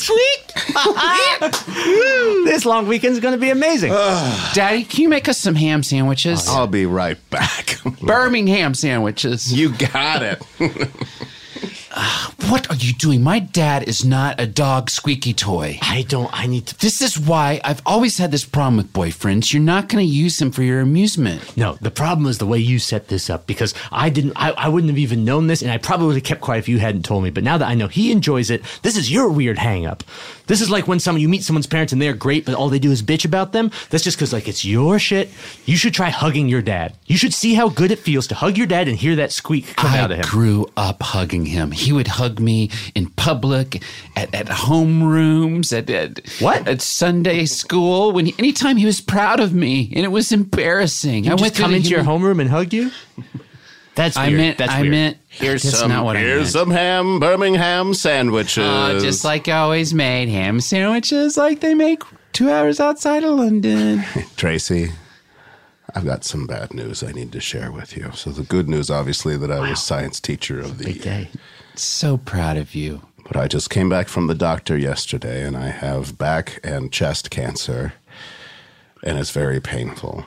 Sweet. This long weekend's going to be amazing. Daddy, can you make us some ham sandwiches? I'll be right back. Birmingham sandwiches. You got it. What are you doing? My dad is not a dog squeaky toy. I need to. This is why I've always had this problem with boyfriends. You're not going to use him for your amusement. No, the problem is the way you set this up because I wouldn't have even known this and I probably would have kept quiet if you hadn't told me. But now that I know he enjoys it, this is your weird hang up. This is like when you meet someone's parents and they're great, but all they do is bitch about them. That's just because it's your shit. You should try hugging your dad. You should see how good it feels to hug your dad and hear that squeak come out of him. I grew up hugging him. He would hug me in public, at homerooms, at Sunday school. Anytime he was proud of me, and it was embarrassing. I would come into your homeroom and hug you. That's weird. Here's That's not what I meant. some ham Birmingham sandwiches. Just like I always made ham sandwiches, like they make 2 hours outside of London. Tracy, I've got some bad news I need to share with you. So the good news, obviously, that I was Science Teacher of the Big Year. day. So proud of you. But I just came back from the doctor yesterday, and I have back and chest cancer, and it's very painful.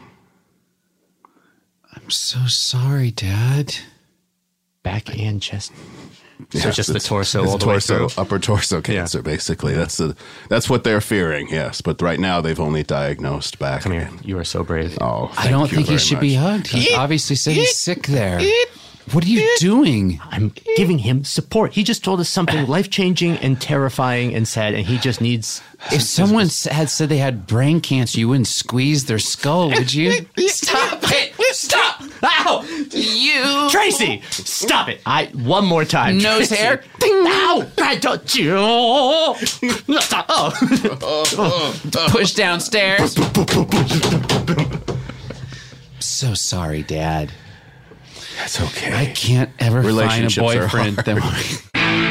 I'm so sorry, Dad. Back and chest. Yeah, So just the it's- torso it's all the way torso, through? upper torso cancer, basically. That's what they're fearing, yes. But right now, they've only diagnosed back. Come here. You are so brave. Oh, I don't think he very should much. be hugged. He obviously said he's sick there. What are you doing? I'm giving him support. He just told us something life-changing and terrifying and sad, and he just needs... If someone had said they had brain cancer, you wouldn't squeeze their skull, would you? Stop it! Stop! Ow! You! Tracy! Stop it! One more time. Nose Tracy. hair. Ow! I don't you. Oh. Push downstairs. So sorry, Dad. That's okay. I can't ever find a Relationships are boyfriend hard. that...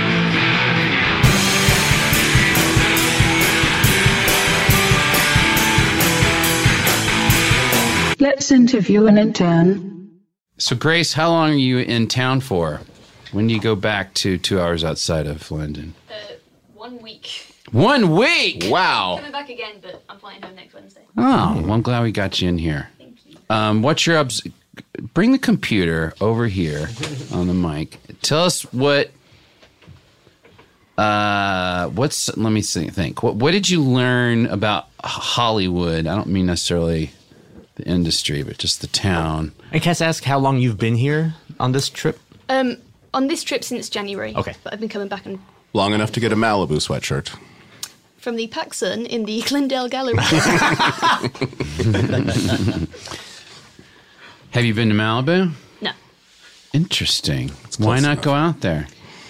Let's interview an intern. So, Grace, how long are you in town for? When do you go back to 2 hours outside of London? 1 week. 1 week? Wow. Coming back again, but I'm flying home next Wednesday. Oh, well, I'm glad we got you in here. Thank you. What's your bring the computer over here on the mic. Tell us let me think. What did you learn about Hollywood? I don't mean necessarily the industry, but just the town. And can I ask how long you've been here on this trip? On this trip since January. Okay. But I've been coming back Long enough to get a Malibu sweatshirt. from the PacSun in the Glendale Gallery. Have you been to Malibu? No. Interesting. Why close not enough. go out there?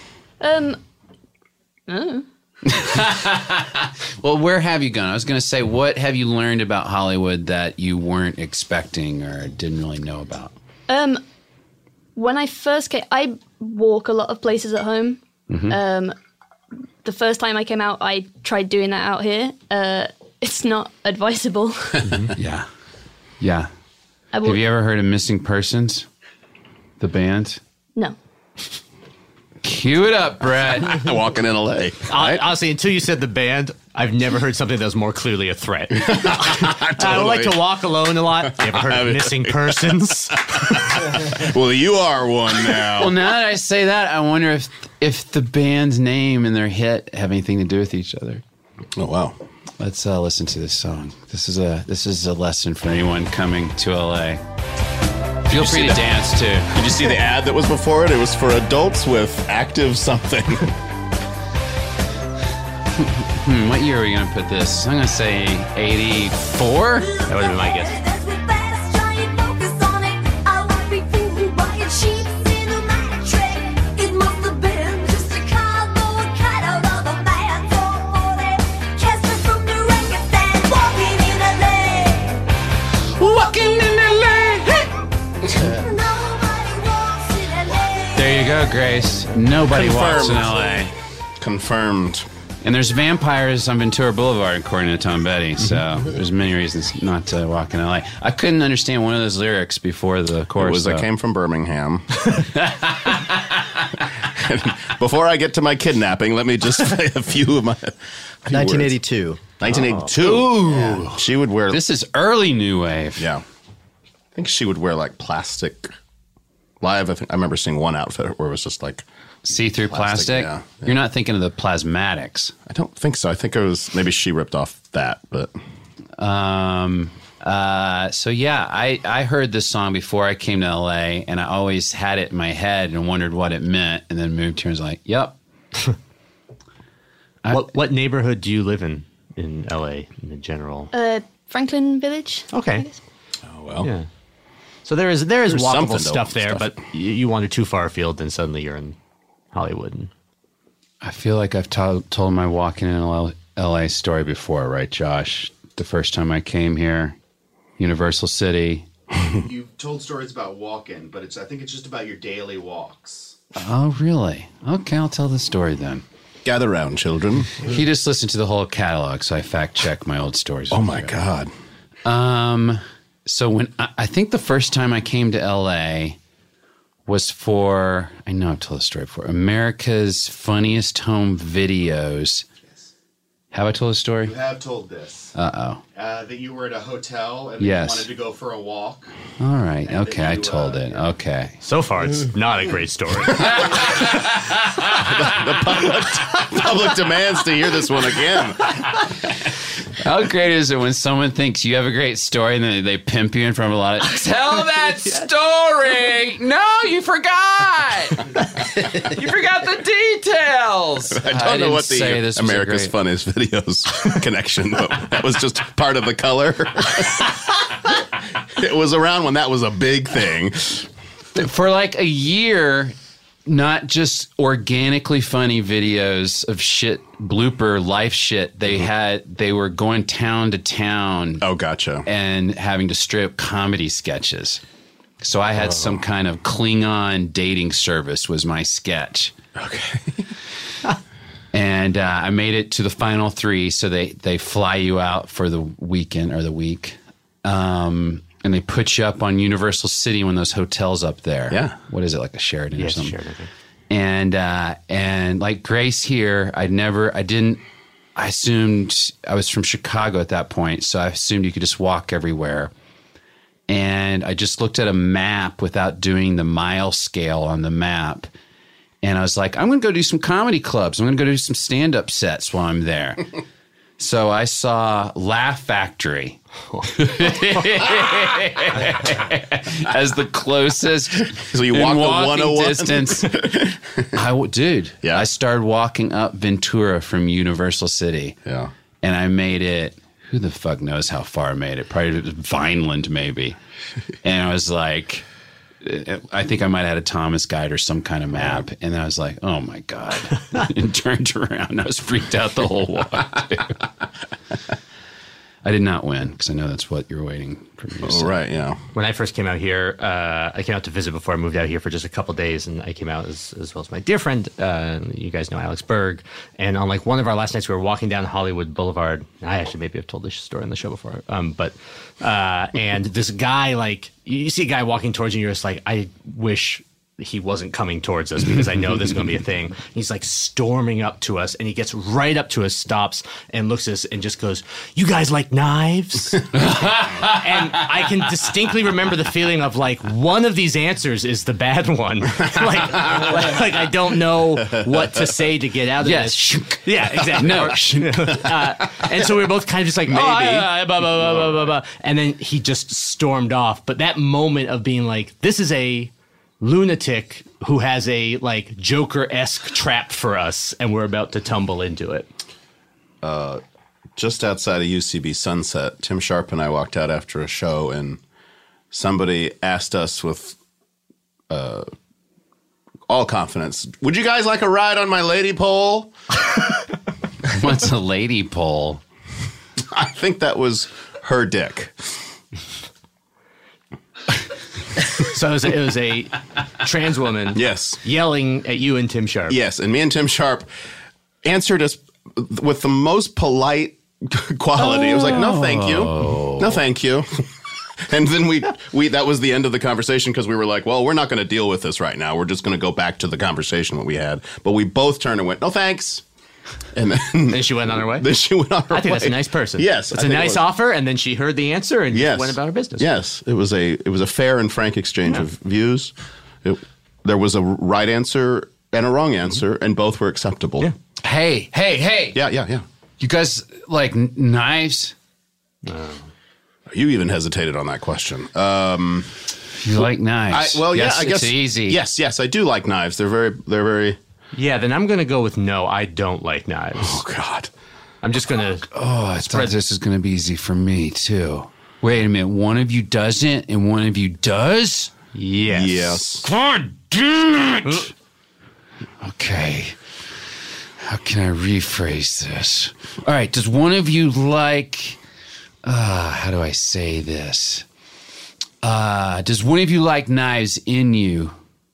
Well, where have you gone? I was going to say, what have you learned about Hollywood that you weren't expecting or didn't really know about? When I first came, I walk a lot of places at home. The first time I came out, I tried doing that out here. It's not advisable. Yeah. Yeah. I Have you ever heard of Missing Persons? The band? No. Cue it up, Brett. Walking in LA. Honestly, until you said the band, I've never heard something that was more clearly a threat. I like to walk alone a lot. You ever heard of Missing Persons? Well, you are one now. Well, now that I say that, I wonder if the band's name and their hit have anything to do with each other. Oh, wow. Let's listen to this song. This is a lesson for anyone coming to LA. Feel free to dance too. Did you see the ad that was before it? It was for adults with active something. What year are we gonna put this? I'm gonna say 84. That would have been my guess. There you go, Grace. Nobody walks in LA. Confirmed. And there's vampires on Ventura Boulevard, according to Tom Petty. So there's many reasons not to walk in LA. I couldn't understand one of those lyrics before the chorus. I came from Birmingham. Before I get to my kidnapping, let me just play a few of my... 1982. 1982. Ooh. Yeah. She would wear... This is early new wave. Yeah. I think she would wear like plastic... Live, I remember seeing one outfit where it was just like... See-through plastic? Yeah. You're not thinking of the plasmatics. I don't think so. I think it was... Maybe she ripped off that, but... So yeah, I heard this song before I came to LA, and I always had it in my head and wondered what it meant, and then moved here and was like, yep. What neighborhood do you live in LA in general? Franklin Village. Okay. Oh, well. Yeah. So there is walkable stuff there, stuff. but you wander too far afield, then suddenly you're in Hollywood. And I feel like I've told my walking in LA story before, right, Josh? The first time I came here, Universal City. You've told stories about walking, but I think it's just about your daily walks. Oh, really? Okay, I'll tell the story then. Gather round, children. He just listened to the whole catalog, so I fact-checked my old stories. Oh, my God. So when I think the first time I came to LA was for, I know I've told the story before, America's Funniest Home Videos. Have I told the story? You have told this. Uh-oh. That you were at a hotel and Yes. you wanted to go for a walk. All right. And Okay, that I you, told it. Okay. so far, it's not a great story. Public demands to hear this one again. How great is it when someone thinks you have a great story and then they pimp you in front of a lot of... Tell that story! No, you forgot! You forgot the details! I don't know what the this was a America's great- Funniest Videos connection, but that was just part of the color. It was around when that was a big thing. For like a year, not just organically funny videos of shit, blooper life shit. They were going town to town. Oh, gotcha. And having to strip comedy sketches. So I had some kind of Klingon dating service was my sketch. Okay. And I made it to the final 3. So they fly you out for the weekend or the week. And they put you up on Universal City, one of those hotels up there. Yeah. What is it, like a Sheraton or Yes, something? Sheraton. And like Grace here, I assumed I was from Chicago at that point, so I assumed you could just walk everywhere. And I just looked at a map without doing the mile scale on the map. And I was like, I'm going to go do some comedy clubs. I'm going to go do some stand-up sets while I'm there. So I saw Laugh Factory as the closest. So you walked the 101? Distance. Yeah. I started walking up Ventura from Universal City. Yeah. And I made it, who the fuck knows how far I made it? Probably Vineland, maybe. And I was like, I think I might have had a Thomas guide or some kind of map. And I was like, oh my God. And turned around. I was freaked out the whole walk, dude. I did not win because I know that's what you're waiting for me to say. Oh, right, yeah. When I first came out here, I came out to visit before I moved out here for just a couple days, and I came out as well as my dear friend, you guys know Alex Berg, and on like one of our last nights, we were walking down Hollywood Boulevard. I actually maybe have told this story on the show before, and this guy, like, you see a guy walking towards you, and you're just like, I wish he wasn't coming towards us because I know this is going to be a thing. He's like storming up to us, and he gets right up to us, stops, and looks at us and just goes, "You guys like knives?" And I can distinctly remember the feeling of like, one of these answers is the bad one. like I don't know what to say to get out of Yes. this. Yeah, exactly. No. And so we were both kind of just like, maybe. Blah, blah, blah, blah, blah, blah. And then he just stormed off. But that moment of being like, this is a lunatic who has a like Joker-esque trap for us, and we're about to tumble into it. Just outside of UCB Sunset, Tim Sharp and I walked out after a show, and somebody asked us with all confidence, "Would you guys like a ride on my lady pole?" What's a lady pole? I think that was her dick. So it was a trans woman Yes. yelling at you and Tim Sharp. Yes, and me and Tim Sharp answered as with the most polite quality. It was like, no, thank you. No, thank you. And then we that was the end of the conversation because we were like, well, we're not going to deal with this right now. We're just going to go back to the conversation that we had. But we both turned and went, no, thanks. And then she went on her way? Then she went on her way. I think that's a nice person. Yes. It's a nice offer, and then she heard the answer and just went about her business. Yes. It was a fair and frank exchange of views. There was a right answer and a wrong answer, and both were acceptable. Yeah. Hey. Yeah. You guys like knives? You even hesitated on that question. You like knives? I guess it's easy. Yes, I do like knives. They're very. Yeah, then I'm going to go with no. I don't like knives. Oh God, I'm just going to. Oh, I thought this is going to be easy for me too. Wait a minute. One of you doesn't, and one of you does. Yes. God damn it! Okay. How can I rephrase this? All right. Does one of you like? How do I say this? Does one of you like knives in you?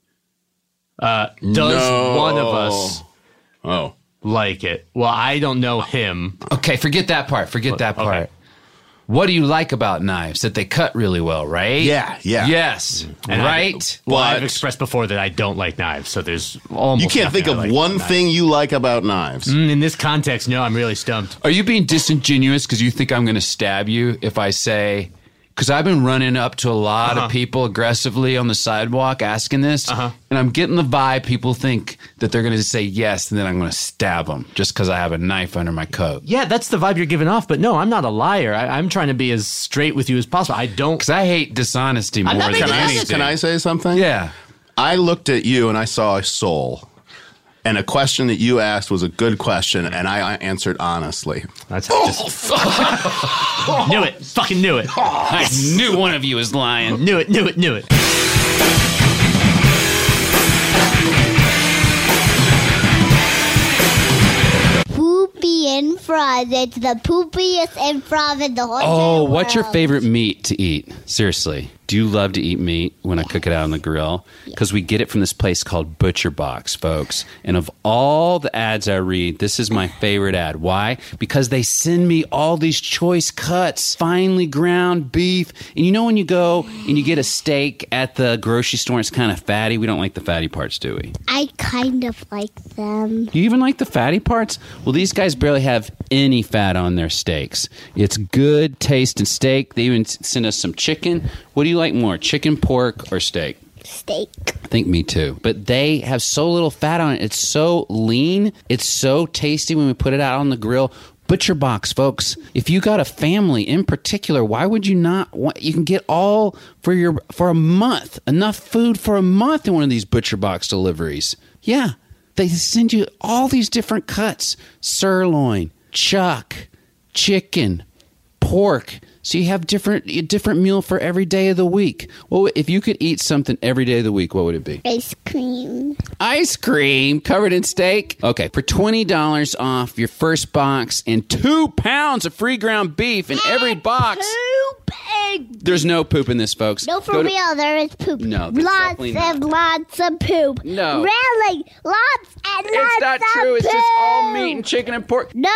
Does one of us like it? Well, I don't know him. Okay, forget that part. Okay. What do you like about knives? That they cut really well, right? Yeah. Yes, And right? I've expressed before that I don't like knives, so there's almost You can't think of one thing you like about knives. In this context, no, I'm really stumped. Are you being disingenuous because you think I'm going to stab you if I say... Because I've been running up to a lot of people aggressively on the sidewalk asking this, and I'm getting the vibe people think that they're going to say yes, and then I'm going to stab them just because I have a knife under my coat. Yeah, that's the vibe you're giving off, but no, I'm not a liar. I'm trying to be as straight with you as possible. I don't... Because I hate dishonesty more not than being anything. Can I say something? Yeah. I looked at you and I saw a soul. And a question that you asked was a good question, and I answered honestly. That's just... Knew it. Fucking knew it. I knew one of you was lying. Knew it. Poopy improv. It's the poopiest improv in the whole Oh, entire what's your world. favorite meat to eat? Seriously. Do you love to eat meat when I cook it out on the grill? Because we get it from this place called Butcher Box, folks. And of all the ads I read, this is my favorite ad. Why? Because they send me all these choice cuts, finely ground beef. And you know when you go and you get a steak at the grocery store and it's kind of fatty? We don't like the fatty parts, do we? I kind of like them. You even like the fatty parts? Well, these guys barely have any fat on their steaks. It's good tasting steak. They even send us some chicken. What do you like more, chicken, pork, or steak? Steak. I think me too. But they have so little fat on it. It's so lean. It's so tasty when we put it out on the grill. Butcher Box, folks. If you got a family in particular, why would you not want, you can get all for a month, enough food for a month in one of these Butcher Box deliveries. Yeah. They send you all these different cuts. Sirloin, chuck, chicken, pork. So you have a different meal for every day of the week. Well, if you could eat something every day of the week, what would it be? Ice cream. Ice cream covered in steak? Okay, for $20 off your first box and 2 pounds of free ground beef in every box. Poop. There's no poop in this, folks. No, for real, there is poop. No, there's definitely not. Lots of poop. No. Really, lots and lots It's not of true. It's just all poop. meat and chicken and pork. No,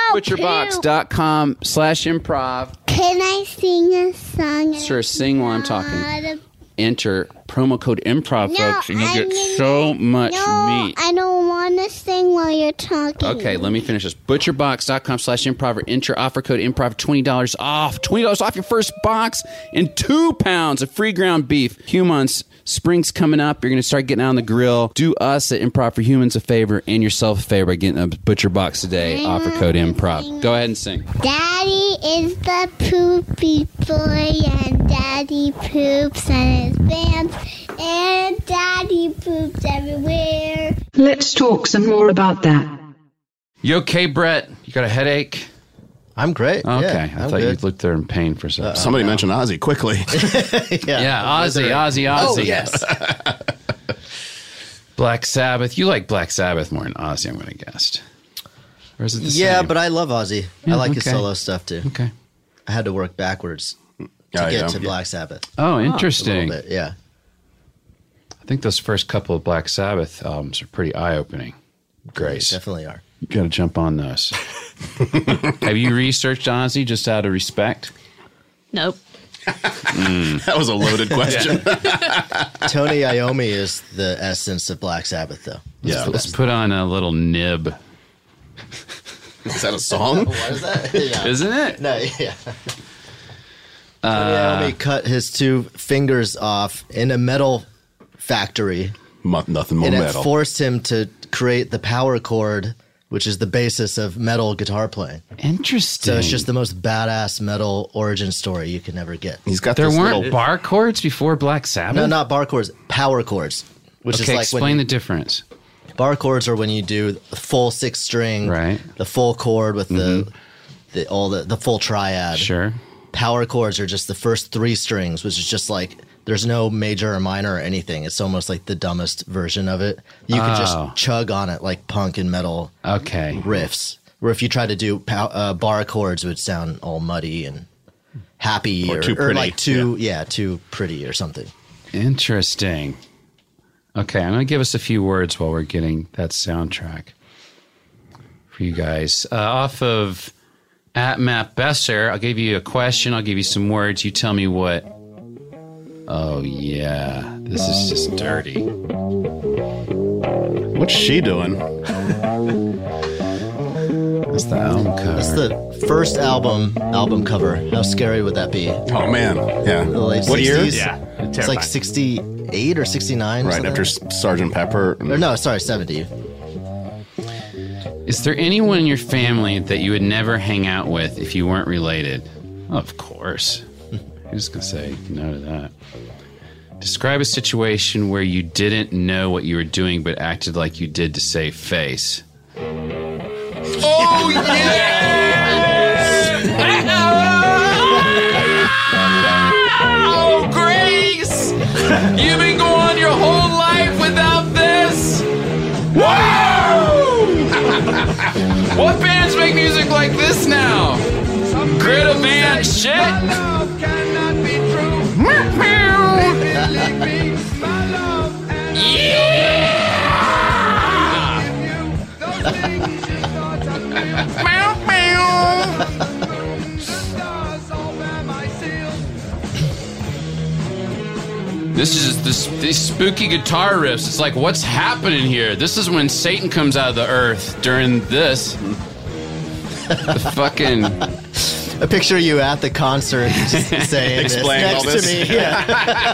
Butcherbox.com/improv. Can I sing a song? Sure, sing while I'm talking. Enter promo code improv, folks, and you'll get so much meat. I don't want to sing while you're talking. Okay, let me finish this. Butcherbox.com/improv or enter offer code improv $20 off. $20 off your first box and 2 pounds of free ground beef. Humans, spring's coming up. You're going to start getting out on the grill. Do us at Improv for Humans a favor and yourself a favor by getting a Butcher Box today. Offer code improv. Go ahead and sing. Daddy is the poopy boy, and Daddy poops in his pants, and Daddy poops everywhere. Let's talk some more about that. You okay, Brett? You got a headache? I'm great. Okay. Yeah, I I'm thought good. you looked there in pain for a second. Somebody mentioned Ozzy quickly. Yeah, Ozzy. Oh, yes. Black Sabbath. You like Black Sabbath more than Ozzy, I'm going to guess. Or is it the Yeah, same? but I love Ozzy. Yeah, I like his okay. solo stuff too. Okay. I had to work backwards to get to Black Sabbath. Oh, A interesting. little bit, yeah. I think those first couple of Black Sabbath albums are pretty eye-opening. Grace. They definitely are. You got to jump on those. Have you researched Ozzy just out of respect? Nope. That was a loaded question. Tony Iommi is the essence of Black Sabbath, though. Yeah. Let's put on a little nib. Is that a song? What is that? Yeah. Isn't it? No, yeah. Tony Iommi cut his 2 fingers off in a metal factory. Nothing more And metal. it forced him to create the power chord, which is the basis of metal guitar playing. Interesting. So it's just the most badass metal origin story you can ever get. He's got There this weren't little... bar chords before Black Sabbath? No, not bar chords, power chords. Which Okay, is like explain when the difference. bar chords are when you do the full 6 string, Right. the full chord with the full triad. Sure. Power chords are just the first 3 strings, which is just like there's no major or minor or anything. It's almost like the dumbest version of it. You could Oh. just chug on it like punk and metal Okay. riffs. Where if you try to do bar chords, it would sound all muddy and happy Or too pretty, like too pretty or something. Interesting. Okay, I'm going to give us a few words while we're getting that soundtrack for you guys. Off of @Matt Besser, I'll give you a question. I'll give you some words. You tell me what. Oh, yeah. This is just dirty. What's she doing? That's the album cover. That's the first album cover. How scary would that be? Oh, man. Yeah. The late What 60s? year? Yeah. It's like 68 or 69. Right after Sgt. Pepper. Or no, sorry, 70. Is there anyone in your family that you would never hang out with if you weren't related? Of course. Who's going to say no to that? Describe a situation where you didn't know what you were doing but acted like you did to save face. Oh, oh, Grace! You've been going your whole life without this? Whoa! What bands make music like this now? Greta Van shit? This is these spooky guitar riffs. It's like, what's happening here? This is when Satan comes out of the earth during this. The fucking... I picture you at the concert just saying Explain this all next this. to me. Yeah.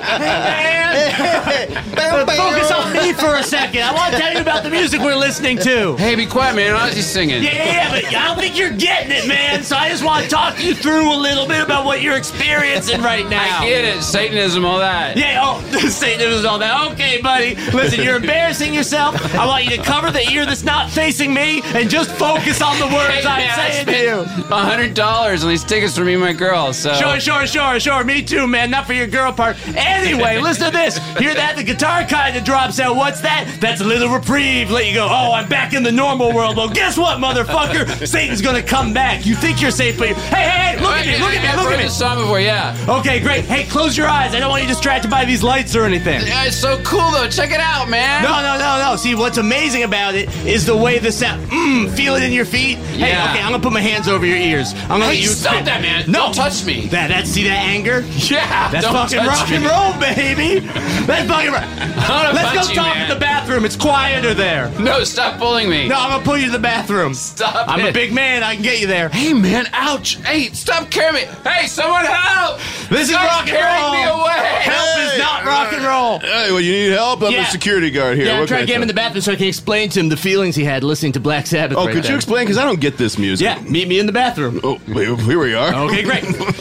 Focus on me for a second. I want to tell you about the music we're listening to. Hey, be quiet, man. Ozzy's singing. Yeah, but I don't think you're getting it, man. So I just want to talk you through a little bit about what you're experiencing right now. I get it. Satanism, all that. Yeah, Satanism is all that. Okay, buddy. Listen, you're embarrassing yourself. I want you to cover the ear that's not facing me and just focus on the words Hey, I'm man, saying to you. $100 on these tickets for me and my girl. So Sure. Me too, man. Not for your girl part. Anyway, listen to this. Hear that? The guitar kind of drops out. What's that? That's a little reprieve. Let you go, oh, I'm back in the normal world. Well, guess what, motherfucker? Satan's gonna come back. You think you're safe, but hey, look at me. I've heard this song before, yeah. Okay, great. Hey, close your eyes. I don't want you distracted by these lights or anything. Yeah, it's so cool though. Check it out, man. No. See, what's amazing about it is the way the sound. Feel it in your feet. Hey, Yeah. okay, I'm gonna put my hands over your ears. I'm gonna Hey, let you stop that, man. No. Don't touch me. See that anger? Yeah, That's don't fucking touch rock me. and roll, baby. That's fucking rock. Let's go punch you, talk man. in the bathroom. It's quieter there. No, stop pulling me. No, I'm gonna pull you to the bathroom. Stop I'm it. a big man. I can get you there. Hey, man, ouch. Hey, stop carrying me. Hey, someone help. This is Stop rock and carrying roll. me away. Help is not rock and roll. Hey, well, you need help? I'm Yeah. the security guard here. Yeah, I'm What trying can to I get him in tell the bathroom so I can explain to him the feelings he had listening to Black Sabbath. Oh, right could there. you explain? Because I don't get this music. Yeah, meet me in the bathroom. Oh, here we are. Okay, great.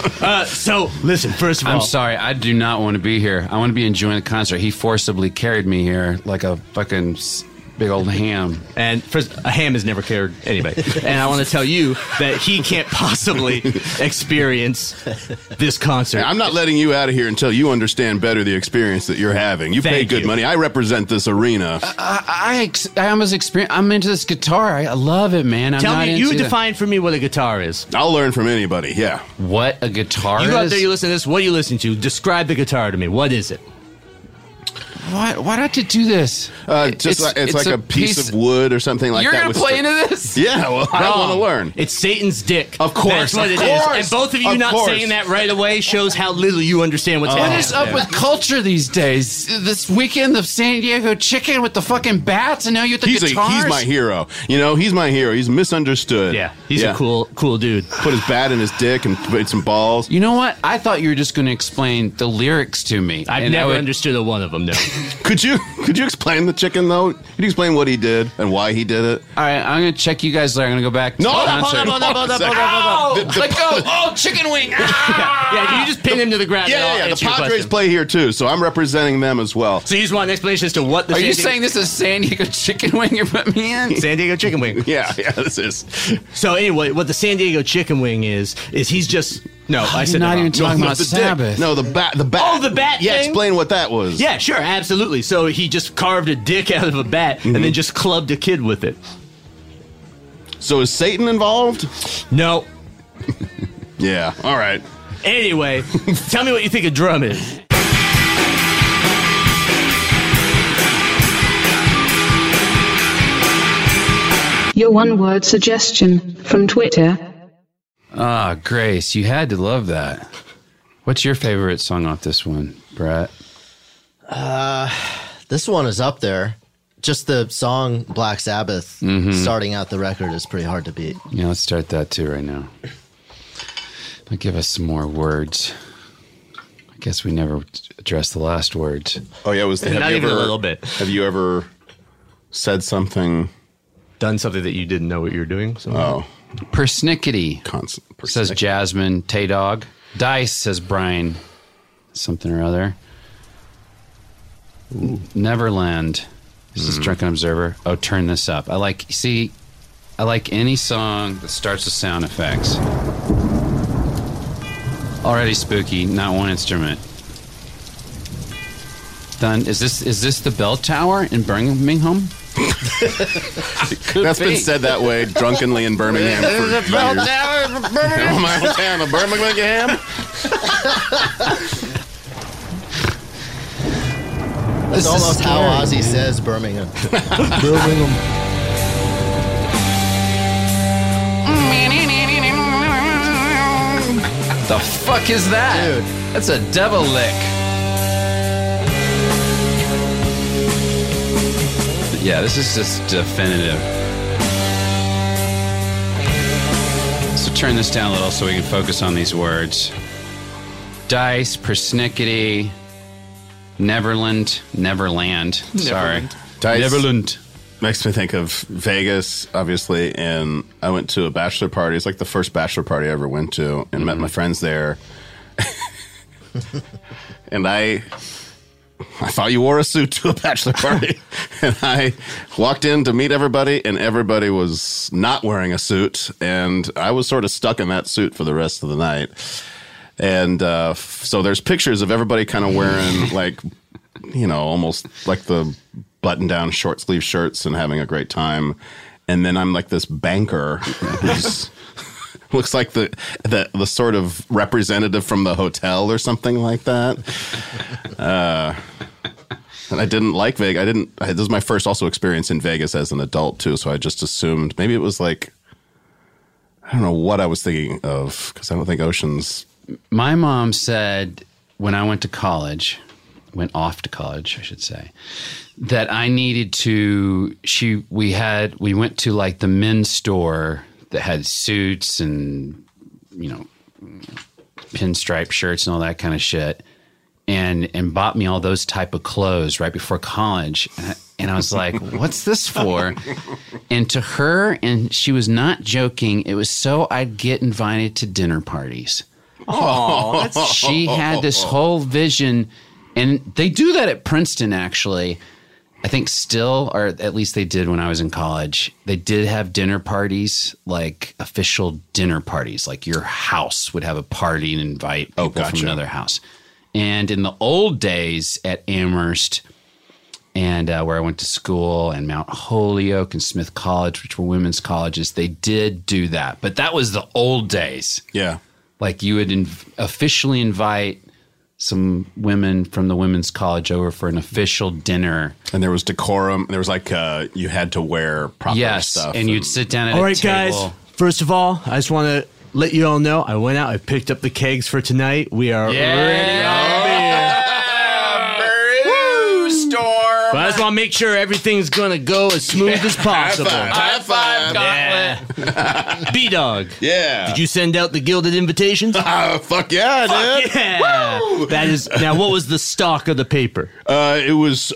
So, listen, first of all. I'm sorry. I do not want to be here. I want to be enjoying the concert. He forcibly carried me here like a fucking big old ham. And first, a ham has never cared anybody. And I want to tell you that he can't possibly experience this concert. I'm not letting you out of here until you understand better the experience that you're having. You pay Thank good you. money. I represent this arena. I almost experience. I'm into this guitar. I love it, man. I'm Tell not me, into you the- define for me what a guitar is. I'll learn from anybody. Yeah. what a guitar You is. go out there, you listen to this. What are you listening to? Describe the guitar to me. What is it? Why not you do this? It's like a piece of wood or something like You're that. You're going to play into this? Yeah, well, I want to learn. It's Satan's dick. Of course. That's what it is. And both of you not saying that right away shows how little you understand what's happening. What is up with culture these days? This weekend of San Diego chicken with the fucking bats, and now you have the guitars? He's my hero. You know, he's my hero. He's misunderstood. Yeah, he's a cool dude. Put his bat in his dick and put some balls. You know what? I thought you were just going to explain the lyrics to me. I've never understood a one of them, no. Could you explain the chicken, though? Could you explain what he did and why he did it? All right, I'm going to check you guys later. I'm going to go back to No, the hold concert. up. Let go. Oh, chicken wing. Ah! Yeah, can you just pin him to the ground? Yeah. The Padres play here, too, so I'm representing them as well. So you just want an explanation as to what the Are you saying this is San Diego chicken wing you're putting me in? San Diego chicken wing. Yeah, this is. So anyway, what the San Diego chicken wing is he's just... No, I said not even talking about the Sabbath. Dick. No, the bat. Oh, the bat Yeah, thing? explain what that was. Yeah, sure, absolutely. So he just carved a dick out of a bat and then just clubbed a kid with it. So is Satan involved? No. Yeah, all right. Anyway, tell me what you think a drum is. Your one-word suggestion from Twitter. Ah, Grace, you had to love that. What's your favorite song off this one, Brett? This one is up there. Just the song Black Sabbath starting out the record is pretty hard to beat. Yeah, let's start that too right now. I'll give us some more words. I guess we never addressed the last words. Oh, yeah, Not even a little bit. Have you ever said something? Done something that you didn't know what you were doing? So. Oh. Persnickety, says Jasmine Tay-Dog. Dice, says Brian. Something or other. Ooh. Neverland. This is Drunken Observer. Oh, turn this up. I like any song that starts with sound effects. Already spooky, not one instrument. Done. Is this the bell tower in Birmingham? That's been said that way drunkenly in Birmingham for years. The bell tower in Birmingham. Oh, my hometown of Birmingham. That's almost how Ozzy says Birmingham. Birmingham. The fuck is that? Dude. That's a devil lick. Yeah, this is just definitive. So turn this down a little so we can focus on these words. Dice, persnickety, Neverland. Sorry. Dice. Neverland. Makes me think of Vegas, obviously, and I went to a bachelor party. It's like the first bachelor party I ever went to, and met my friends there. And I thought you wore a suit to a bachelor party. And I walked in to meet everybody, and everybody was not wearing a suit, and I was sort of stuck in that suit for the rest of the night. And so there's pictures of everybody kind of wearing, like, you know, almost like the button-down short-sleeve shirts and having a great time. And then I'm like this banker who's looks like the sort of representative from the hotel or something like that. And I didn't like Vegas. This is my first also experience in Vegas as an adult, too, so I just assumed maybe it was like, I don't know what I was thinking of, because I don't think Ocean's... My mom said when I went off to college, I should say, that I needed to, we went to like the men's store that had suits and, you know, pinstripe shirts and all that kind of shit, and bought me all those type of clothes right before college. And I was like, what's this for? And to her, and she was not joking, it was so I'd get invited to dinner parties. Oh, she had this whole vision, and they do that at Princeton, actually. I think still, or at least they did when I was in college. They did have dinner parties, like official dinner parties. Like your house would have a party and invite people from another house. And in the old days at Amherst, and where I went to school, and Mount Holyoke and Smith College, which were women's colleges, they did do that. But that was the old days. Yeah. Like you would officially invite some women from the women's college over for an official dinner. And there was decorum. There was like you had to wear proper stuff. And you'd sit down at All a right, table. guys. First of all, I just want to let you all know I went out. I picked up the kegs for tonight. We are ready on beer. Woo, Storm! But I just want to make sure everything's going to go as smooth as possible. High five, Gauntlet. B-Dog. Yeah. Did you send out the gilded invitations? Fuck yeah, dude. Yeah. That is now. What was the stock of the paper? It was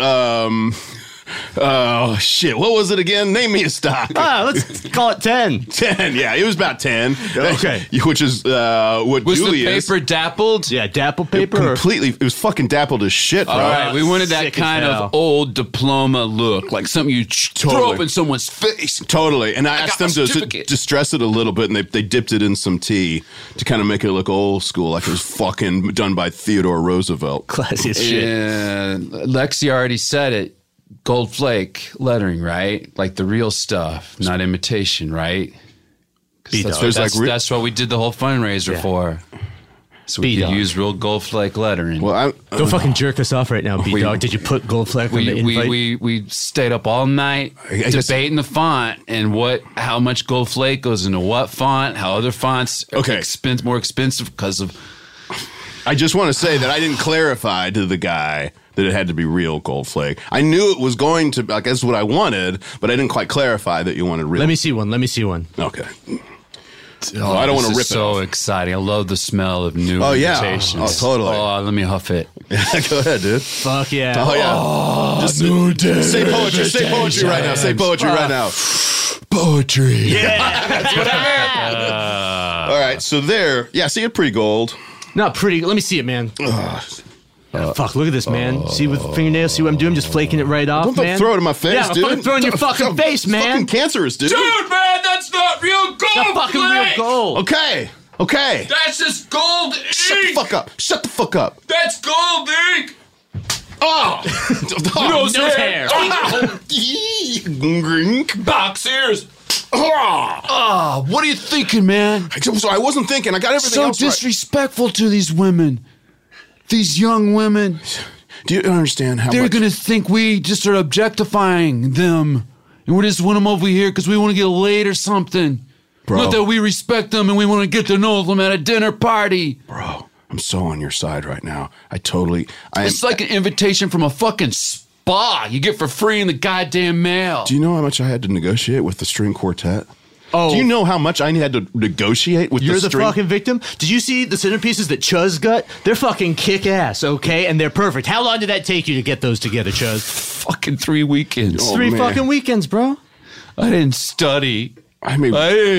oh shit! What was it again? Name me a stock. Let's call it 10. 10. Yeah, it was about 10. Okay. Which is what Was Julie the is. paper dappled? Yeah, dapple paper. Completely. It was fucking dappled as shit, bro. All right, we wanted that Sick as kind hell. of old diploma look, like something you throw Totally. up in someone's face. Totally. And I asked got them my to certificate. distress it a little bit, and they dipped it in some tea to kind of make it look old school, like it was fucking done by Theodore Roosevelt. Classy as shit. And Lexi already said it. Gold flake lettering, right? Like the real stuff, not imitation, right? 'Cause B-Dog. That's, There's that's, like that's what we did the whole fundraiser Yeah. for. So we could B-Dog. use real gold flake lettering. Well, Don't fucking jerk us off right now, B-Dog. Did you put gold fleck on the invite? we stayed up all night I guess- debating the font and how much gold flake goes into what font, how other fonts are Okay. more expensive because of. I just want to say that I didn't clarify to the guy that it had to be real gold flake. I knew it was going to, like, that's what I wanted, but I didn't quite clarify that you wanted real. Let me see one. Okay. Oh, I don't want to This rip is so it. exciting. I love the smell of new Oh, yeah. invitations. Oh, totally. Oh, let me huff it. Go ahead, dude. Fuck yeah. Oh yeah. Just say poetry. Say poetry right now. Say poetry right now. Poetry. Yeah. All right. So there. Yeah. See it pretty gold. Not pretty. Let me see it, man. Fuck, look at this, man. See with fingernails? See what I'm doing? I'm just flaking it right off, Don't man. throw it in my face, Yeah, I'm dude. fucking throwing your fucking face, man. Fucking cancerous, dude. man, that's not real gold. Not fucking real gold. Okay. Okay. That's just gold Shut the fuck up. Shut the fuck up. That's gold ink. Oh. Nose hair. Box ears. Oh, what are you thinking, man? So I wasn't thinking. I got everything So else right. disrespectful to these women. These young women. Do you understand how They're much? going to think we just are objectifying them. And we just want them over here because we want to get laid or something. Bro. Not that we respect them and we want to get to know them at a dinner party. Bro, I'm so on your side right now. I am. It's like an invitation from a fucking spa you get for free in the goddamn mail. Do you know how much I had to negotiate with the string quartet? Oh, Do you know how much I had to negotiate with you're the the string? fucking victim? Did you see the centerpieces that Chuz got? They're fucking kick-ass, okay? And they're perfect. How long did that take you to get those together, Chuz? Fucking 3 weekends. Oh, 3 man. fucking weekends, bro. I didn't study. I made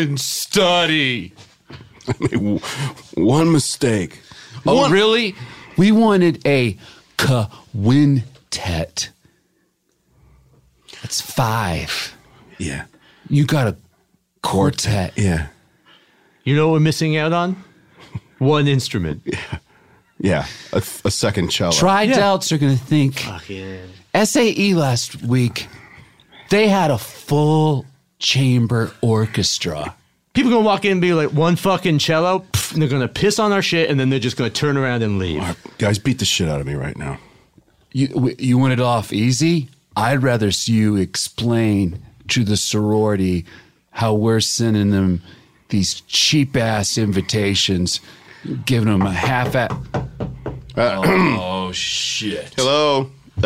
one mistake. Oh, One- really? We wanted a quintet. That's 5. Yeah. You got a quartet. Yeah. You know what we're missing out on? One instrument. Yeah. A second cello. Tri-delts are going to think. Fucking. SAE last week, they had a full chamber orchestra. People gonna walk in and be like, one fucking cello, pff, and they're gonna piss on our shit, and then they're just gonna turn around and leave. Guys, beat the shit out of me right now. You want it off easy? I'd rather see you explain to the sorority how we're sending them these cheap-ass invitations, giving them a half-ass... oh, shit. Hello.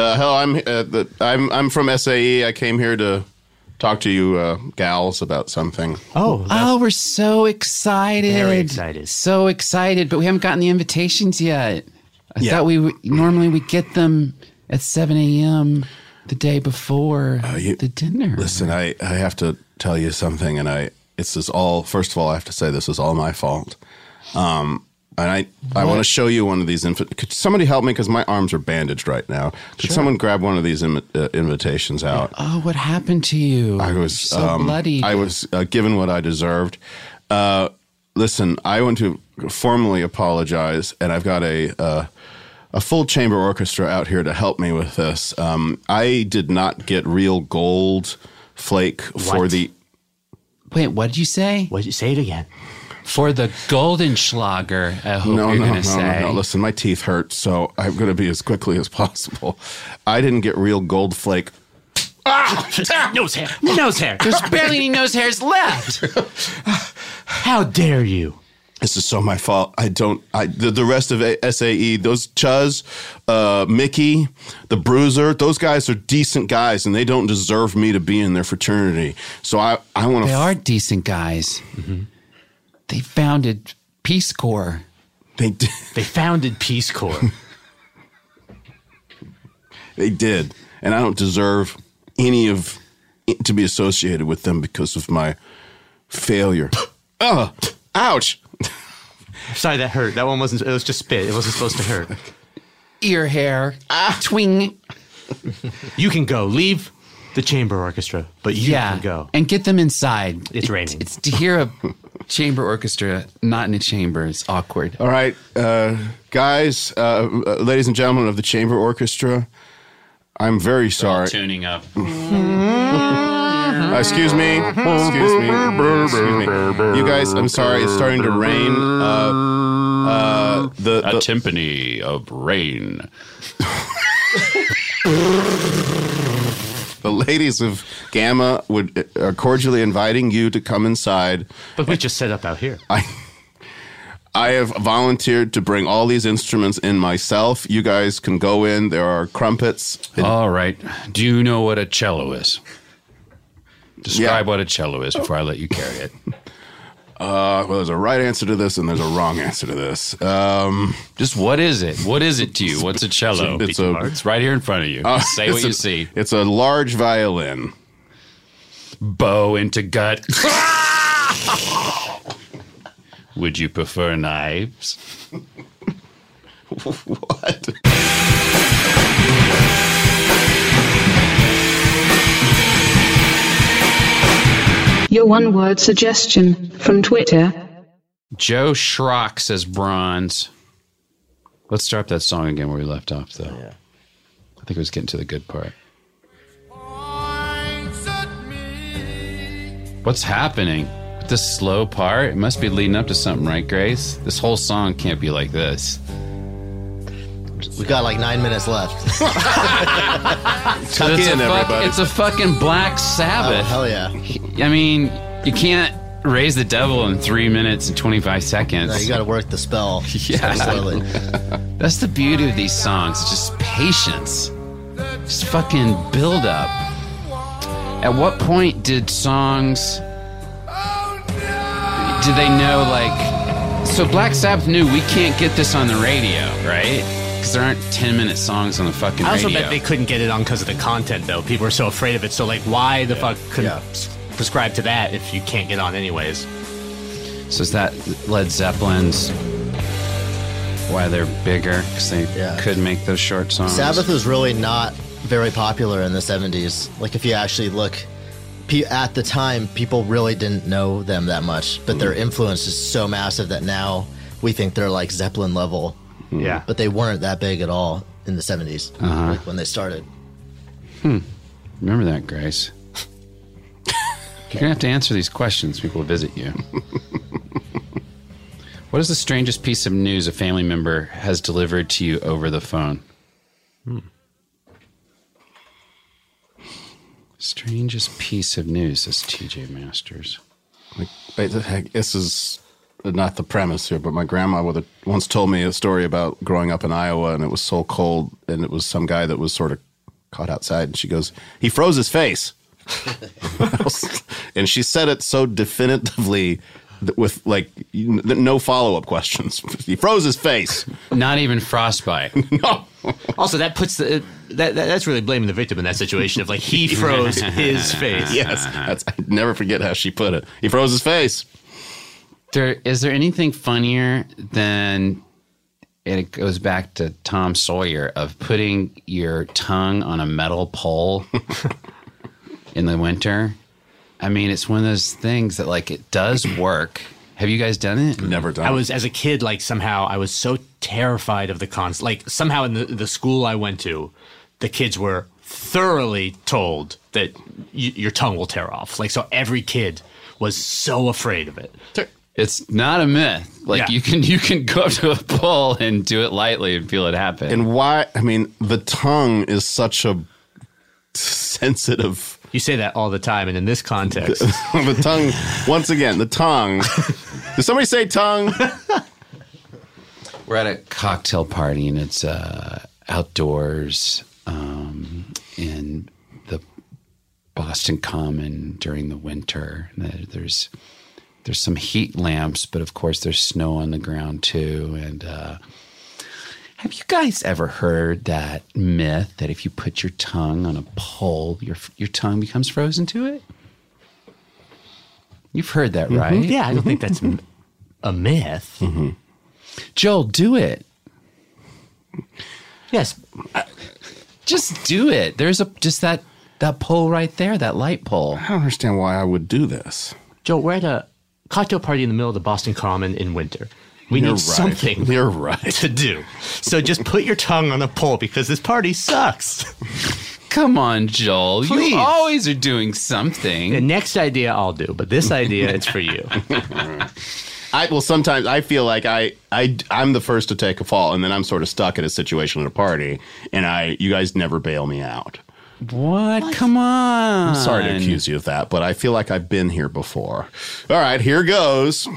I'm from SAE. I came here to talk to you gals about something. Oh, Oh, we're so excited. Very excited. So excited, but we haven't gotten the invitations yet. I Yeah. thought normally we get them at 7 a.m. the day before the dinner. Listen, I have to tell you something, and first of all, I have to say this is all my fault. And I want to show you one of these. Could somebody help me? Because my arms are bandaged right now. Could someone grab one of these invitations out? Oh, what happened to you? I was so bloody. I was given what I deserved. Listen, I want to formally apologize, and I've got a full chamber orchestra out here to help me with this. I did not get real gold flake for What? the. Wait, what did you say? what'd you say it again? For the Goldenschlager, I hope you're going to say. No. Listen, my teeth hurt, so I'm going to be as quickly as possible. I didn't get real gold flake. Nose hair. There's barely any nose hairs left. How dare you? This is so my fault. The rest of SAE, those Chuz, Mickey, the Bruiser, those guys are decent guys, and they don't deserve me to be in their fraternity. So I want to. They are decent guys. Mm-hmm. They founded Peace Corps. They did. They founded Peace Corps. They did, and I don't deserve any of it to be associated with them because of my failure. Ouch. Sorry, that hurt. That one wasn't. It was just spit. It wasn't supposed to hurt. Ear hair. Twing. You can go. Leave the chamber orchestra, but you can go. And get them inside. It's raining. It's to hear a chamber orchestra not in a chamber. It's awkward. All right, guys, ladies and gentlemen of the chamber orchestra, I'm very sorry. Tuning up. Excuse me. You guys, I'm sorry. It's starting to rain. The timpani of rain. The ladies of Gamma are cordially inviting you to come inside. But we just set up out here. I have volunteered to bring all these instruments in myself. You guys can go in. There are crumpets. All right. Do you know what a cello is? Describe what a cello is before I let you carry it. Well, there's a right answer to this and there's a wrong answer to this. Just what is it? What is it to you? What's a cello? It's right here in front of you. Say what you see. It's a large violin. Bow into gut. Would you prefer knives? What? Your one-word suggestion from Twitter. Joe Schrock says bronze. Let's start that song again where we left off, though. Yeah. I think it was getting to the good part. What's happening? With this slow part? It must be leading up to something, right, Grace? This whole song can't be like this. We got like 9 minutes left. Tuck in, everybody. It's a fucking Black Sabbath. Oh, hell yeah. I mean, you can't raise the devil in 3 minutes and 25 seconds. No, you got to work the spell. Yeah. Slowly. That's the beauty of these songs. It's just patience. Just fucking build up. At what point did songs... Did they know, like... So Black Sabbath knew we can't get this on the radio, right? Because there aren't 10-minute songs on the fucking radio. I also bet they couldn't get it on because of the content, though. People are so afraid of it. So, like, why the fuck couldn't prescribe to that if you can't get on anyways? So is that Led Zeppelin's why they're bigger? Because they could make those short songs? Sabbath was really not very popular in the 70s. Like, if you actually look... At the time, people really didn't know them that much, but their influence is so massive that now we think they're like Zeppelin level. Yeah. But they weren't that big at all in the 70s, like when they started. Remember that, Grace. You're going to have to answer these questions. People will visit you. What is the strangest piece of news a family member has delivered to you over the phone? Strangest piece of news, says TJ Masters. This is not the premise here, but my grandma once told me a story about growing up in Iowa, and it was so cold, and it was some guy that was sort of caught outside, and she goes, he froze his face. And she said it so definitively with like no follow-up questions. He froze his face. Not even frostbite. No. Also, that puts that's really blaming the victim in that situation of like he froze his face. Yes, I never forget how she put it. He froze his face. Is there anything funnier than, and it goes back to Tom Sawyer, of putting your tongue on a metal pole in the winter? I mean, it's one of those things that, like, it does work. Have you guys done it? Never done it. I was, as a kid, like, somehow I was so terrified of the cons. Like, somehow in the school I went to, the kids were thoroughly told that your tongue will tear off. Like, so every kid was so afraid of it. It's not a myth. Like you can go up to a pole and do it lightly and feel it happen. And why? I mean, the tongue is such a sensitive. You say that all the time, and in this context, the tongue. Once again, the tongue. Did somebody say tongue? We're at a cocktail party, and it's outdoors in the Boston Common during the winter. There's some heat lamps, but of course there's snow on the ground too. And have you guys ever heard that myth that if you put your tongue on a pole, your tongue becomes frozen to it? You've heard that, right? Yeah, I don't think that's a myth. Mm-hmm. Joel, do it. Yes. Just do it. There's just that pole right there, that light pole. I don't understand why I would do this. Joe, we're at a cocktail party in the middle of the Boston Common in winter. We need something You're right. to do. So just put your tongue on a pole because this party sucks. Come on, Joel. Please. You always are doing something. The next idea I'll do, but this idea, it's for you. Sometimes I feel like I'm the first to take a fall, and then I'm sort of stuck in a situation at a party, and you guys never bail me out. What? Come on. I'm sorry to accuse you of that, but I feel like I've been here before. All right, here goes.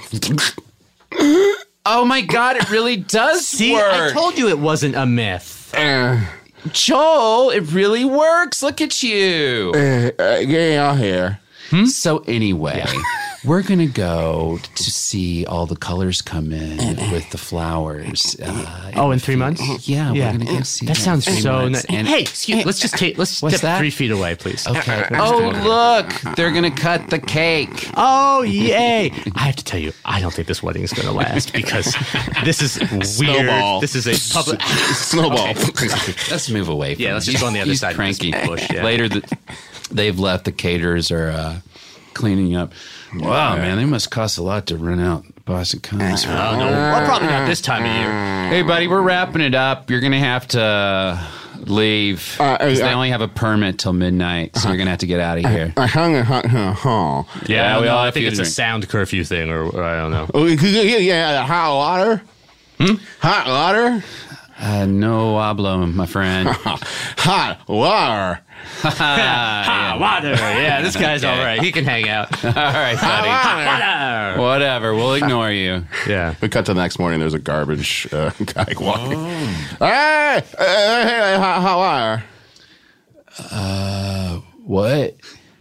Oh my God, it really does See, work. I told you it wasn't a myth. Joel, it really works. Look at you. Get out here. So anyway, we're going to go to see all the colors come in with the flowers. In 3 months? Yeah, we're going to go see that. Sounds so nice. nice. Hey, excuse, let's step that? 3 feet away, please. Okay. Oh, look, they're going to cut the cake. Oh, yay. I have to tell you, I don't think this wedding is going to last because this is weird. Snowball. This is a public... Snowball. Let's move away from let's just go on the other He's side cranky. of this bush. Yeah. Later, they've left. The caterers are cleaning up. Wow, man, they must cost a lot to rent out Boston Common. Well, probably not this time of year. Hey, buddy, we're wrapping it up. You're going to have to leave. 'Cause they only have a permit till midnight, so you're going to have to get out of here. Yeah, we all I have think to it's a drink. sound curfew thing, or I don't know. Yeah, hot water. Hot water. No hablo, my friend. Hot water. Water. Yeah, this guy's all right. He can hang out. All right, buddy. Water. Whatever. We'll ignore you. Yeah. We cut to the next morning. There's a garbage guy walking. Hey, hot water. What?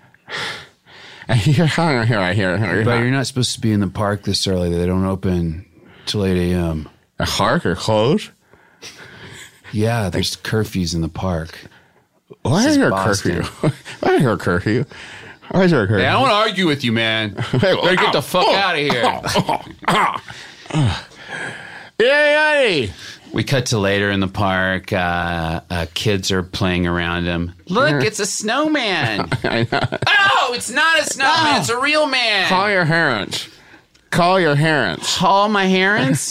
Here. But you're not supposed to be in the park this early. They don't open till 8 a.m. A park or closed? Yeah, there's curfews in the park. Why This is is there a Boston. curfew? Why is there a curfew? Why is there a curfew? Hey, I don't want to argue with you, man. Better get the fuck out of here. Yay! We cut to later in the park. Kids are playing around him. Look, it's a snowman. Oh, it's not a snowman. It's a real man. Call your parents. Call your parents. Call my parents.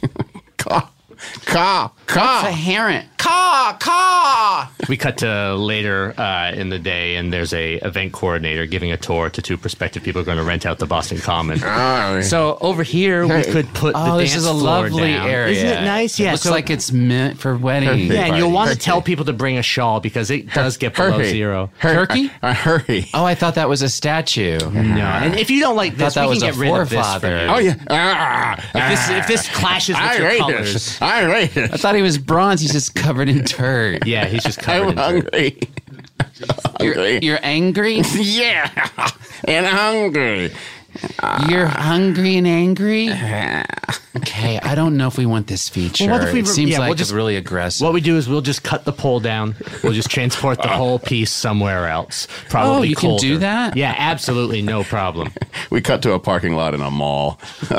Caw. It's a heron. Caw. We cut to later in the day, and there's a event coordinator giving a tour to 2 prospective people who are going to rent out the Boston Common. So over here, we could put the This dance is a floor lovely down. area. Isn't it nice? Yeah. Looks like it's meant for weddings. Yeah, and you'll want to Turkey. tell people to bring a shawl because it does get below 0. Turkey? Hurry. Oh, I thought that was a statue. No, and if you don't like this, that we was can a get rid of this for forefather. you. Oh, yeah. If this clashes with your colors. I'm I racist. thought he was bronze. He's just covered in dirt. Yeah, he's just covered I'm in dirt. hungry. You're angry? Yeah. And hungry. You're hungry and angry? Okay, I don't know if we want this feature. Well, what if we it seems yeah, like we'll just- it's really aggressive. What we do is we'll just cut the pole down. We'll just transport the whole piece somewhere else. Probably you can colder. do that? Yeah, absolutely, no problem. We cut to a parking lot in a mall.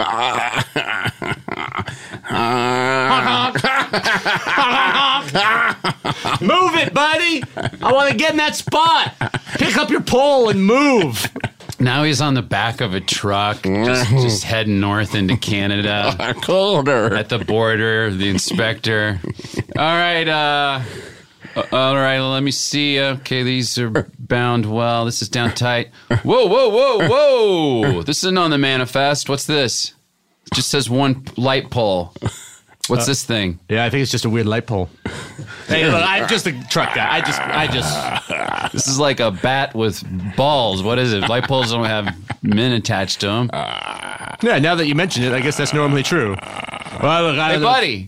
Move it, buddy! I want to get in that spot. Pick up your pole and move. Now he's on the back of a truck, just heading north into Canada. Colder. At the border, the inspector. All right, let me see. Okay, these are bound well. This is down tight. Whoa, whoa, whoa, whoa. This isn't on the manifest. What's this? It just says one light pole. What's this thing? Yeah, I think it's just a weird light pole. Hey, look, I'm just a truck guy. I just. This is like a bat with balls. What is it? Light poles don't have men attached to them. Yeah, now that you mention it, I guess that's normally true. Well, look, Hey, buddy.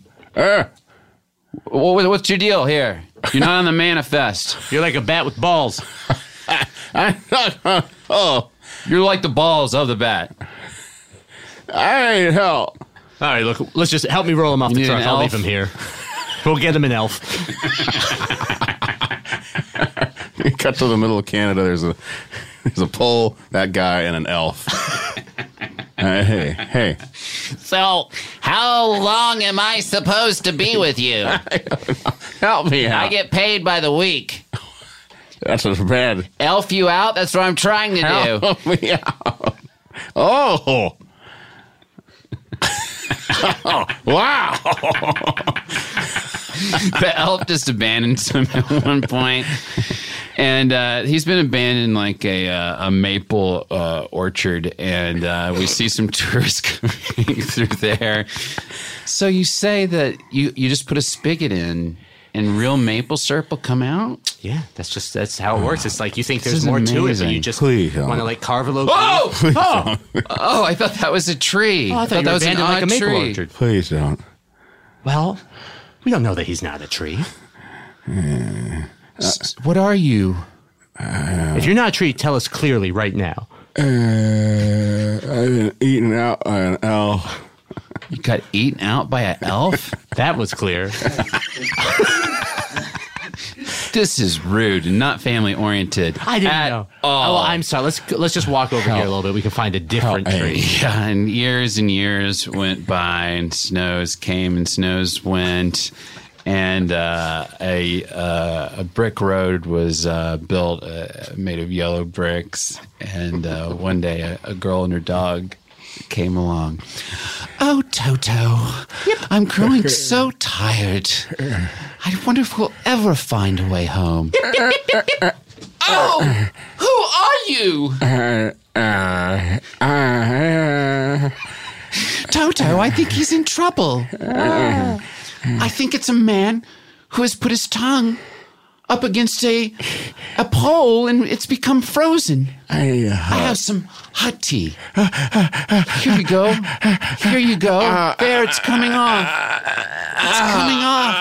What's your deal here? You're not on the manifest. You're like a bat with balls. Oh, You're like the balls of the bat. I need help. All right, look, let's just help me roll him off You the need truck. an I'll elf? leave him here. We'll get him an elf. You cut to the middle of Canada. There's a pole, that guy, and an elf. Hey. So, how long am I supposed to be with you? Help me out. I get paid by the week. That's bad. Elf you out? That's what I'm trying to do. Help me out. Oh. Wow. The elf just abandons him at one point. And he's been abandoned like a maple orchard. And we see some tourists coming through there. So you say that you just put a spigot in and real maple syrup will come out? Yeah, that's how it works. It's like you think This there's is more to it, but amazing. you just Please don't. want to like carve a little. Oh, I thought that was a tree. I thought you that were was an abandoned like a odd maple tree. orchard. Please don't. Well, we don't know that he's not a tree. What are you? If you're not a tree, tell us clearly right now. I've been eaten out by an elf. You got eaten out by an elf? That was clear. This is rude and not family oriented. I didn't at know. all. Oh, well, I'm sorry. Let's just walk over here a little bit. We can find a different Help. tree. Yeah, and years went by, and snows came and snows went, and a brick road was built made of yellow bricks. And one day, a girl and her dog came along. Oh, Toto, I'm growing so tired. I wonder if we'll ever find a way home. Oh, who are you? Toto, I think he's in trouble. I think it's a man who has put his tongue up against a pole and it's become frozen. I have some hot tea. Here you go. Here you go. There, it's coming off. It's coming off.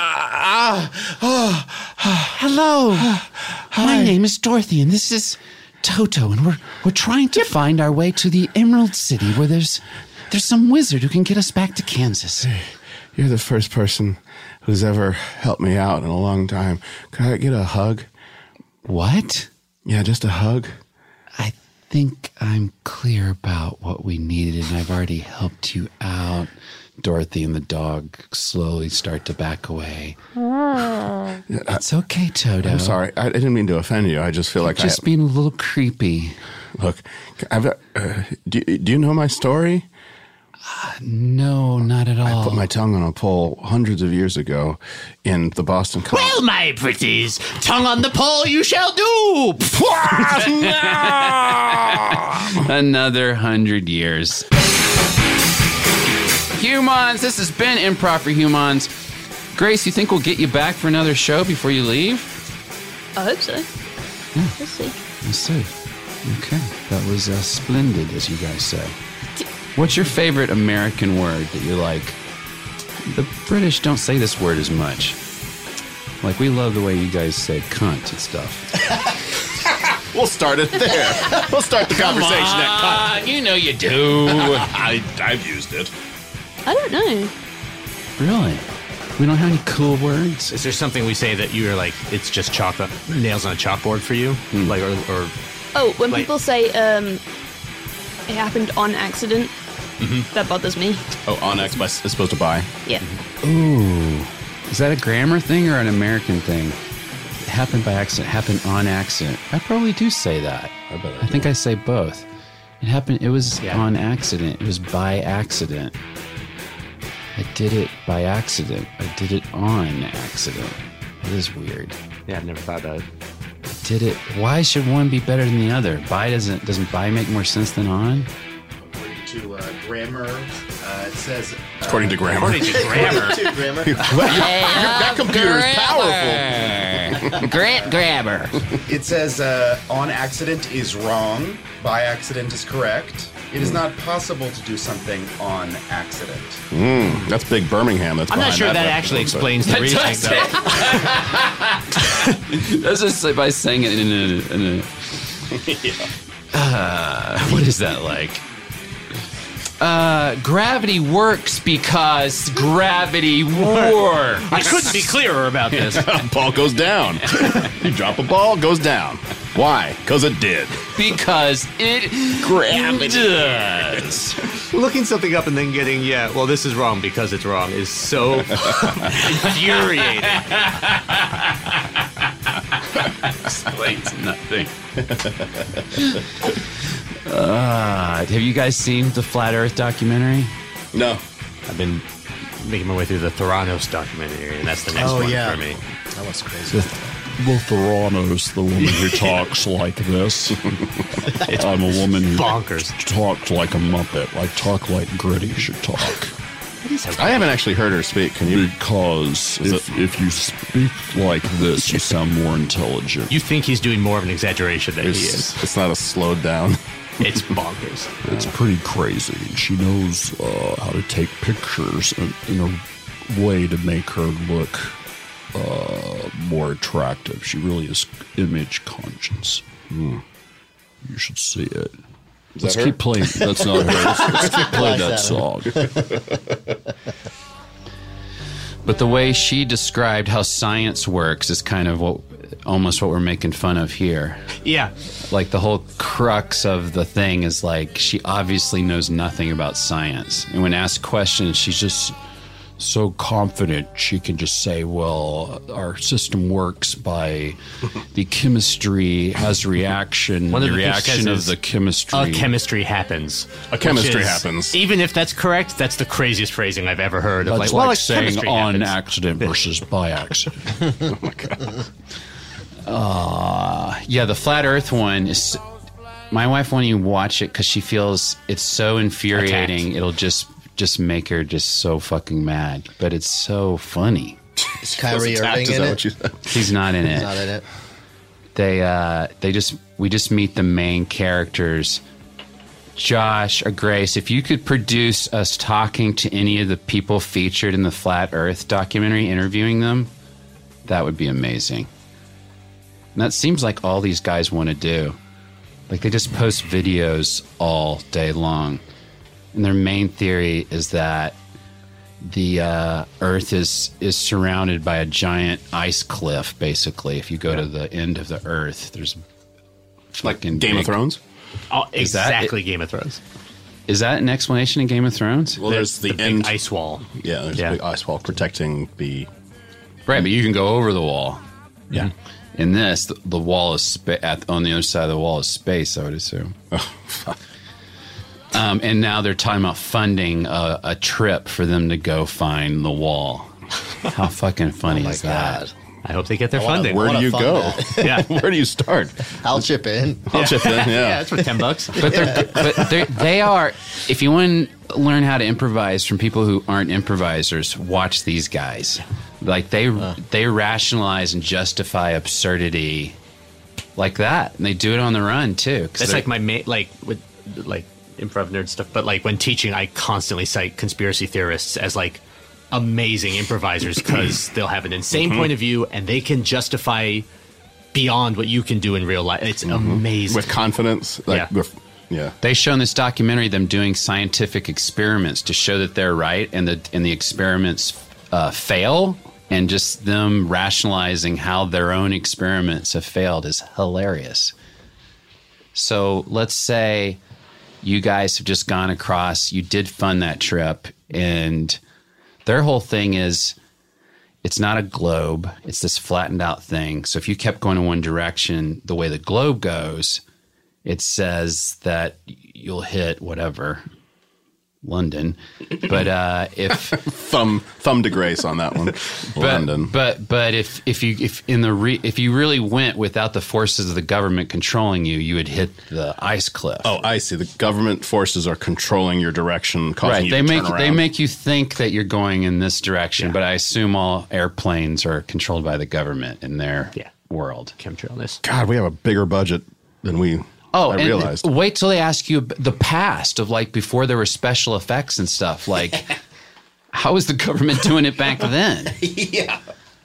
Hello. My name is Dorothy, and this is Toto, and we're trying to find our way to the Emerald City, where there's some wizard who can get us back to Kansas. You're the first person who's ever helped me out in a long time. Could I get a hug? What? Yeah, just a hug. I think I'm clear about what we needed, and I've already helped you out. Dorothy and the dog slowly start to back away. It's okay, Toto. I'm sorry. I didn't mean to offend you. I just feel like Just being a little creepy. Look, do you know my story? No, not at all. I put my tongue on a pole hundreds of years ago in the Boston College. Well, my pretties, tongue on the pole you shall do. Another 100 years. Humans, this has been Improv for Humans. Grace, you think we'll get you back for another show before you leave? I hope so. We'll see. Let's see. Okay, that was splendid, as you guys say. What's your favorite American word that you like? The British don't say this word as much. Like, we love the way you guys say cunt and stuff. We'll start it there. We'll start the conversation at You know you do. I've used it. I don't know. Really? We don't have any cool words? Is there something we say that you're like, it's just chocolate, nails on a chalkboard for you? Like, or Oh, when Like- people say it happened on accident, that bothers me. Oh, on X is supposed to buy. Yeah. Ooh. Is that a grammar thing or an American thing? It happened by accident, happened on accident. I probably do say that. I think I say both. It was on accident. It was by accident. I did it by accident. I did it on accident. It is weird. yeah, I've never thought about it. did it? Why should one be better than the other? Doesn't bi make more sense than on? According to grammar, it says. According to grammar. According to grammar. That computer is powerful. Great grabber. It says on accident is wrong, by accident is correct. It is not possible to do something on accident. That's big Birmingham. That's I'm not behind sure that reference, actually but- explains the reasoning, though. That's just like by saying it in a what is that like? Gravity works because gravity works. I couldn't be clearer about this. Ball goes down. You drop a ball, it goes down. Why? Because it did. Because it does. Looking something up and then getting, this is wrong because it's wrong is so infuriating. Explains nothing. Have you guys seen the Flat Earth documentary? No. I've been making my way through the Theranos documentary, and that's the next one for me. That was crazy. Well, Theranos, the woman who talks like this. I'm a woman who Bonkers. talks like a Muppet. I talk like Gritty should talk. I haven't actually heard her speak. Can you? Because if you speak like this, you sound more intelligent. You think he's doing more of an exaggeration than he is. It's not a slowed down. It's bonkers. It's pretty crazy. She knows how to take pictures in a way to make her look more attractive. She really is image conscious. You should see it. Let's keep playing. That's not her. Let's keep playing that song. But the way she described how science works is kind of almost what we're making fun of here. Yeah. Like the whole crux of the thing is like she obviously knows nothing about science. And when asked questions, she's just so confident she can just say, well, our system works by the chemistry has reaction, One of the the things she reaction says of the chemistry. A chemistry happens. A chemistry Which is, happens. Even if that's correct, that's the craziest phrasing I've ever heard. That's Of like saying chemistry on happens. accident versus by accident. Yeah, the flat Earth one is. My wife won't even watch it because she feels it's so infuriating. Attacked. It'll just make her just so fucking mad. But it's so funny. Is Kyrie Irving Is in that it? what you said? He's not in it. Not in it. We just meet the main characters. Josh or Grace, if you could produce us talking to any of the people featured in the Flat Earth documentary, interviewing them, that would be amazing. And that seems like all these guys want to do. Like they just post videos all day long. And their main theory is that the Earth is surrounded by a giant ice cliff, basically. If you go to the end of the Earth, there's Like fucking Game of big- Thrones? Oh, Is that exactly Game of Thrones. Is that an explanation in Game of Thrones? Well, there's the big end. ice wall. Yeah, there's Yeah. a big ice wall protecting the. Right, but you can go over the wall. Yeah. In this, the wall is on the other side of the wall is space, I would assume. And now they're talking about funding a trip for them to go find the wall. How fucking funny is that? I hope they get their I wanna- funding. Where do wanna you fund go? that. Yeah. Where do you start? I'll chip in. I'll chip in. Yeah, Yeah. it's worth $10. But they are. If you want to learn how to improvise from people who aren't improvisers, watch these guys. Like they rationalize and justify absurdity like that, and they do it on the run too. That's like my with like improv nerd stuff. But like when teaching, I constantly cite conspiracy theorists as like amazing improvisers because they'll have an insane point of view and they can justify beyond what you can do in real life. It's amazing. With confidence. Like, Yeah. Yeah. They show in this documentary them doing scientific experiments to show that they're right, and the experiments fail, and just them rationalizing how their own experiments have failed is hilarious. So let's say you guys have just gone across, you did fund that trip, and their whole thing is it's not a globe, it's this flattened out thing. So if you kept going in one direction, the way the globe goes, it says that you'll hit whatever, London. But if thumb to grace on that one, London. But if you really went without the forces of the government controlling you, you would hit the ice cliff. Oh, I see. The government forces are controlling your direction, causing you to turn around. They make you think that you're going in this direction, but I assume all airplanes are controlled by the government in their world. Chemtrail. God, we have a bigger budget than I realized. Wait till they ask you the past of like before there were special effects and stuff. Like, how was the government doing it back then? Yeah.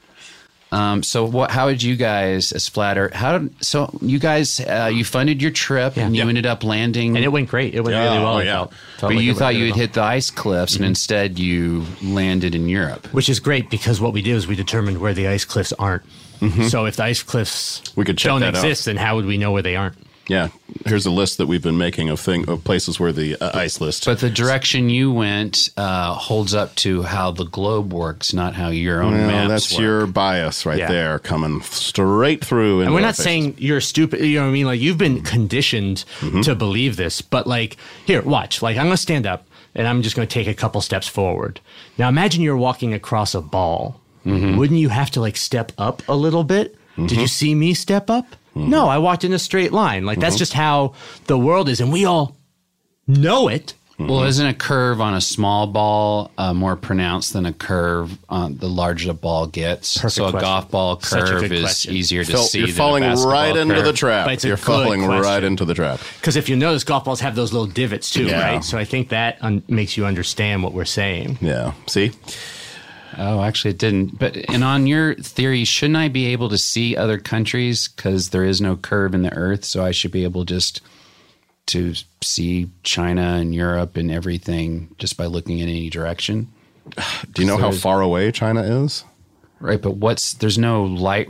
So how did you guys, as Flat Earth, so you guys, you funded your trip and you ended up landing. And it went great. It went really well. Yeah. But you thought you would hit the ice cliffs and instead you landed in Europe. Which is great because what we did is we determined where the ice cliffs aren't. So if the ice cliffs don't exist, then how would we know where they aren't? Yeah, here's a list that we've been making of places where the ice list. But the direction you went holds up to how the globe works, not how your own maps that's work. your bias right there, coming straight through. And we're not saying you're stupid. You know what I mean? Like, you've been conditioned to believe this. But like, here, watch. Like, I'm going to stand up and I'm just going to take a couple steps forward. Now, imagine you're walking across a ball. Wouldn't you have to like step up a little bit? Did you see me step up? No, I walked in a straight line. Like, that's just how the world is, and we all know it. Well, isn't a curve on a small ball more pronounced than a curve on the larger the ball gets? So a golf ball curve is easier to see. You're falling right into the trap. You're falling right into the trap. Because if you notice, golf balls have those little divots too, right? So I think that makes you understand what we're saying. Yeah. See? Oh, actually, it didn't. And on your theory, shouldn't I be able to see other countries because there is no curve in the Earth? So I should be able just to see China and Europe and everything just by looking in any direction. Do you know how far away China is? Right, but there's no light.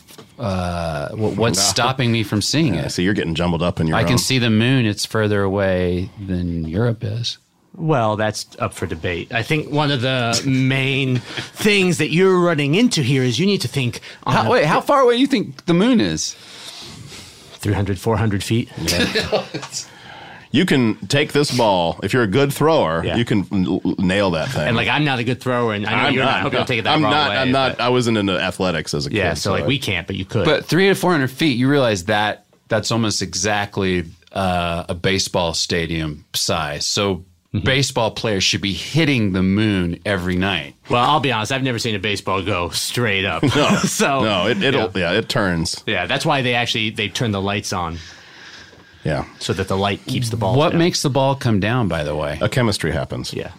What's stopping me from seeing it? So you're getting jumbled up in your. I can see the moon. It's further away than Europe is. Well, that's up for debate. I think one of the main things that you're running into here is you need to think. How far away do you think the moon is? 300, 400 feet. Yeah. You can take this ball. If you're a good thrower, you can nail that thing. And like, I'm not a good thrower, and I know you're not. I hope you don't take it that wrong way. I'm not. I wasn't into athletics as a kid. Yeah, so like we can't, but you could. But 300 to 400 feet, you realize that's almost exactly a baseball stadium size. So baseball players should be hitting the moon every night. Well, I'll be honest. I've never seen a baseball go straight up. It turns. Yeah, that's why they turn the lights on. Yeah. So that the light keeps the ball What down. makes the ball come down, by the way? A chemistry happens. Yeah.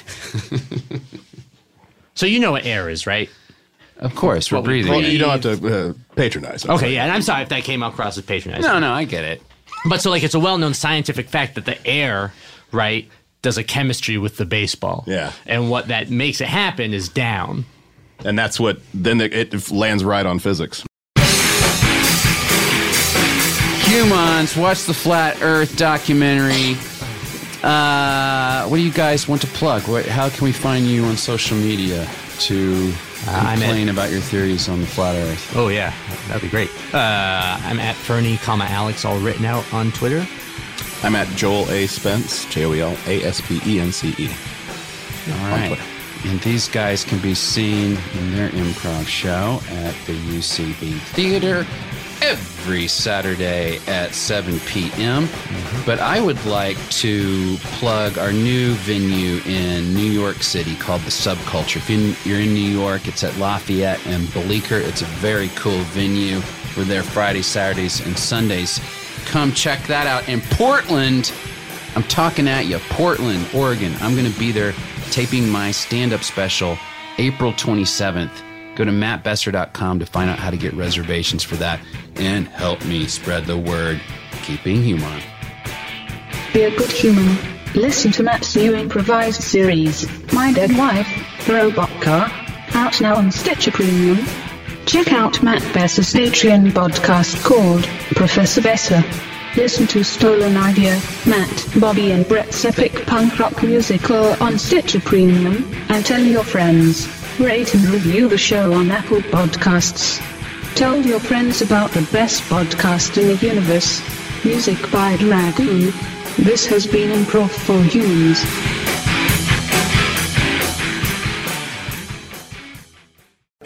So you know what air is, right? Of course, we're breathing. Well, you don't have to patronize. Okay, yeah, and I'm sorry if that came across as patronizing. No, I get it. But so, like, it's a well-known scientific fact that the air, right, does a chemistry with the baseball. Yeah. And what that makes it happen is down. And that's what, then it lands right on physics. Humans, watch the Flat Earth documentary. What do you guys want to plug? How can we find you on social media to complain about your theories on the Flat Earth? Oh, yeah. That'd be great. I'm at Fernie, Alex, all written out on Twitter. I'm at Joel A. Spence, JoelAspence. All right. And these guys can be seen in their improv show at the UCB Theater every Saturday at 7 p.m. But I would like to plug our new venue in New York City called The Subculture. If you're in New York, it's at Lafayette and Bleecker. It's a very cool venue. We're there Fridays, Saturdays, and Sundays. Come check that out. In Portland, I'm talking at you, Portland, Oregon. I'm going to be there taping my stand-up special April 27th. Go to mattbesser.com to find out how to get reservations for that and help me spread the word. Keeping human. Be a good human. Listen to Matt's new improvised series, My Dead Wife, The Robot Car, out now on Stitcher Premium. Check out Matt Besser's Patreon podcast called Professor Besser. Listen to Stolen Idea, Matt, Bobby and Brett's epic punk rock musical on Stitcher Premium, and tell your friends. Rate and review the show on Apple Podcasts. Tell your friends about the best podcast in the universe. Music by Dragu. This has been Improv for Humans.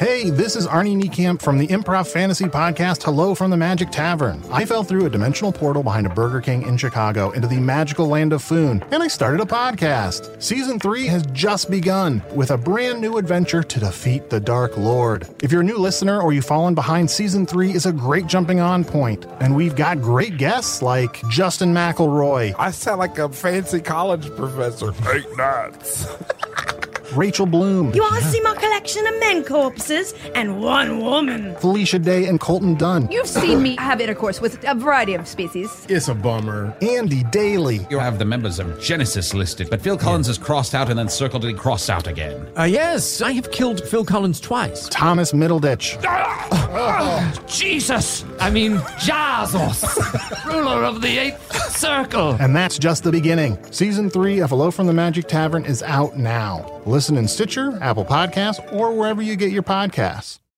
Hey, this is Arnie Niekamp from the improv fantasy podcast Hello from the Magic Tavern. I fell through a dimensional portal behind a Burger King in Chicago into the magical land of Foon, and I started a podcast. Season 3 has just begun with a brand new adventure to defeat the Dark Lord. If you're a new listener or you've fallen behind, Season 3 is a great jumping on point, and we've got great guests like Justin McElroy. I sound like a fancy college professor. 8 nuts. Rachel Bloom. You want to see my collection of men corpses and one woman? Felicia Day and Colton Dunn. You've seen me have intercourse with a variety of species. It's a bummer. Andy Daly. You have the members of Genesis listed, but Phil Collins is crossed out and then circled and crossed out again. Yes, I have killed Phil Collins twice. Thomas Middleditch. Jesus! I mean, Jazos, ruler of the 8th circle. And that's just the beginning. Season 3 of Hello from the Magic Tavern is out now. Listen in Stitcher, Apple Podcasts, or wherever you get your podcasts.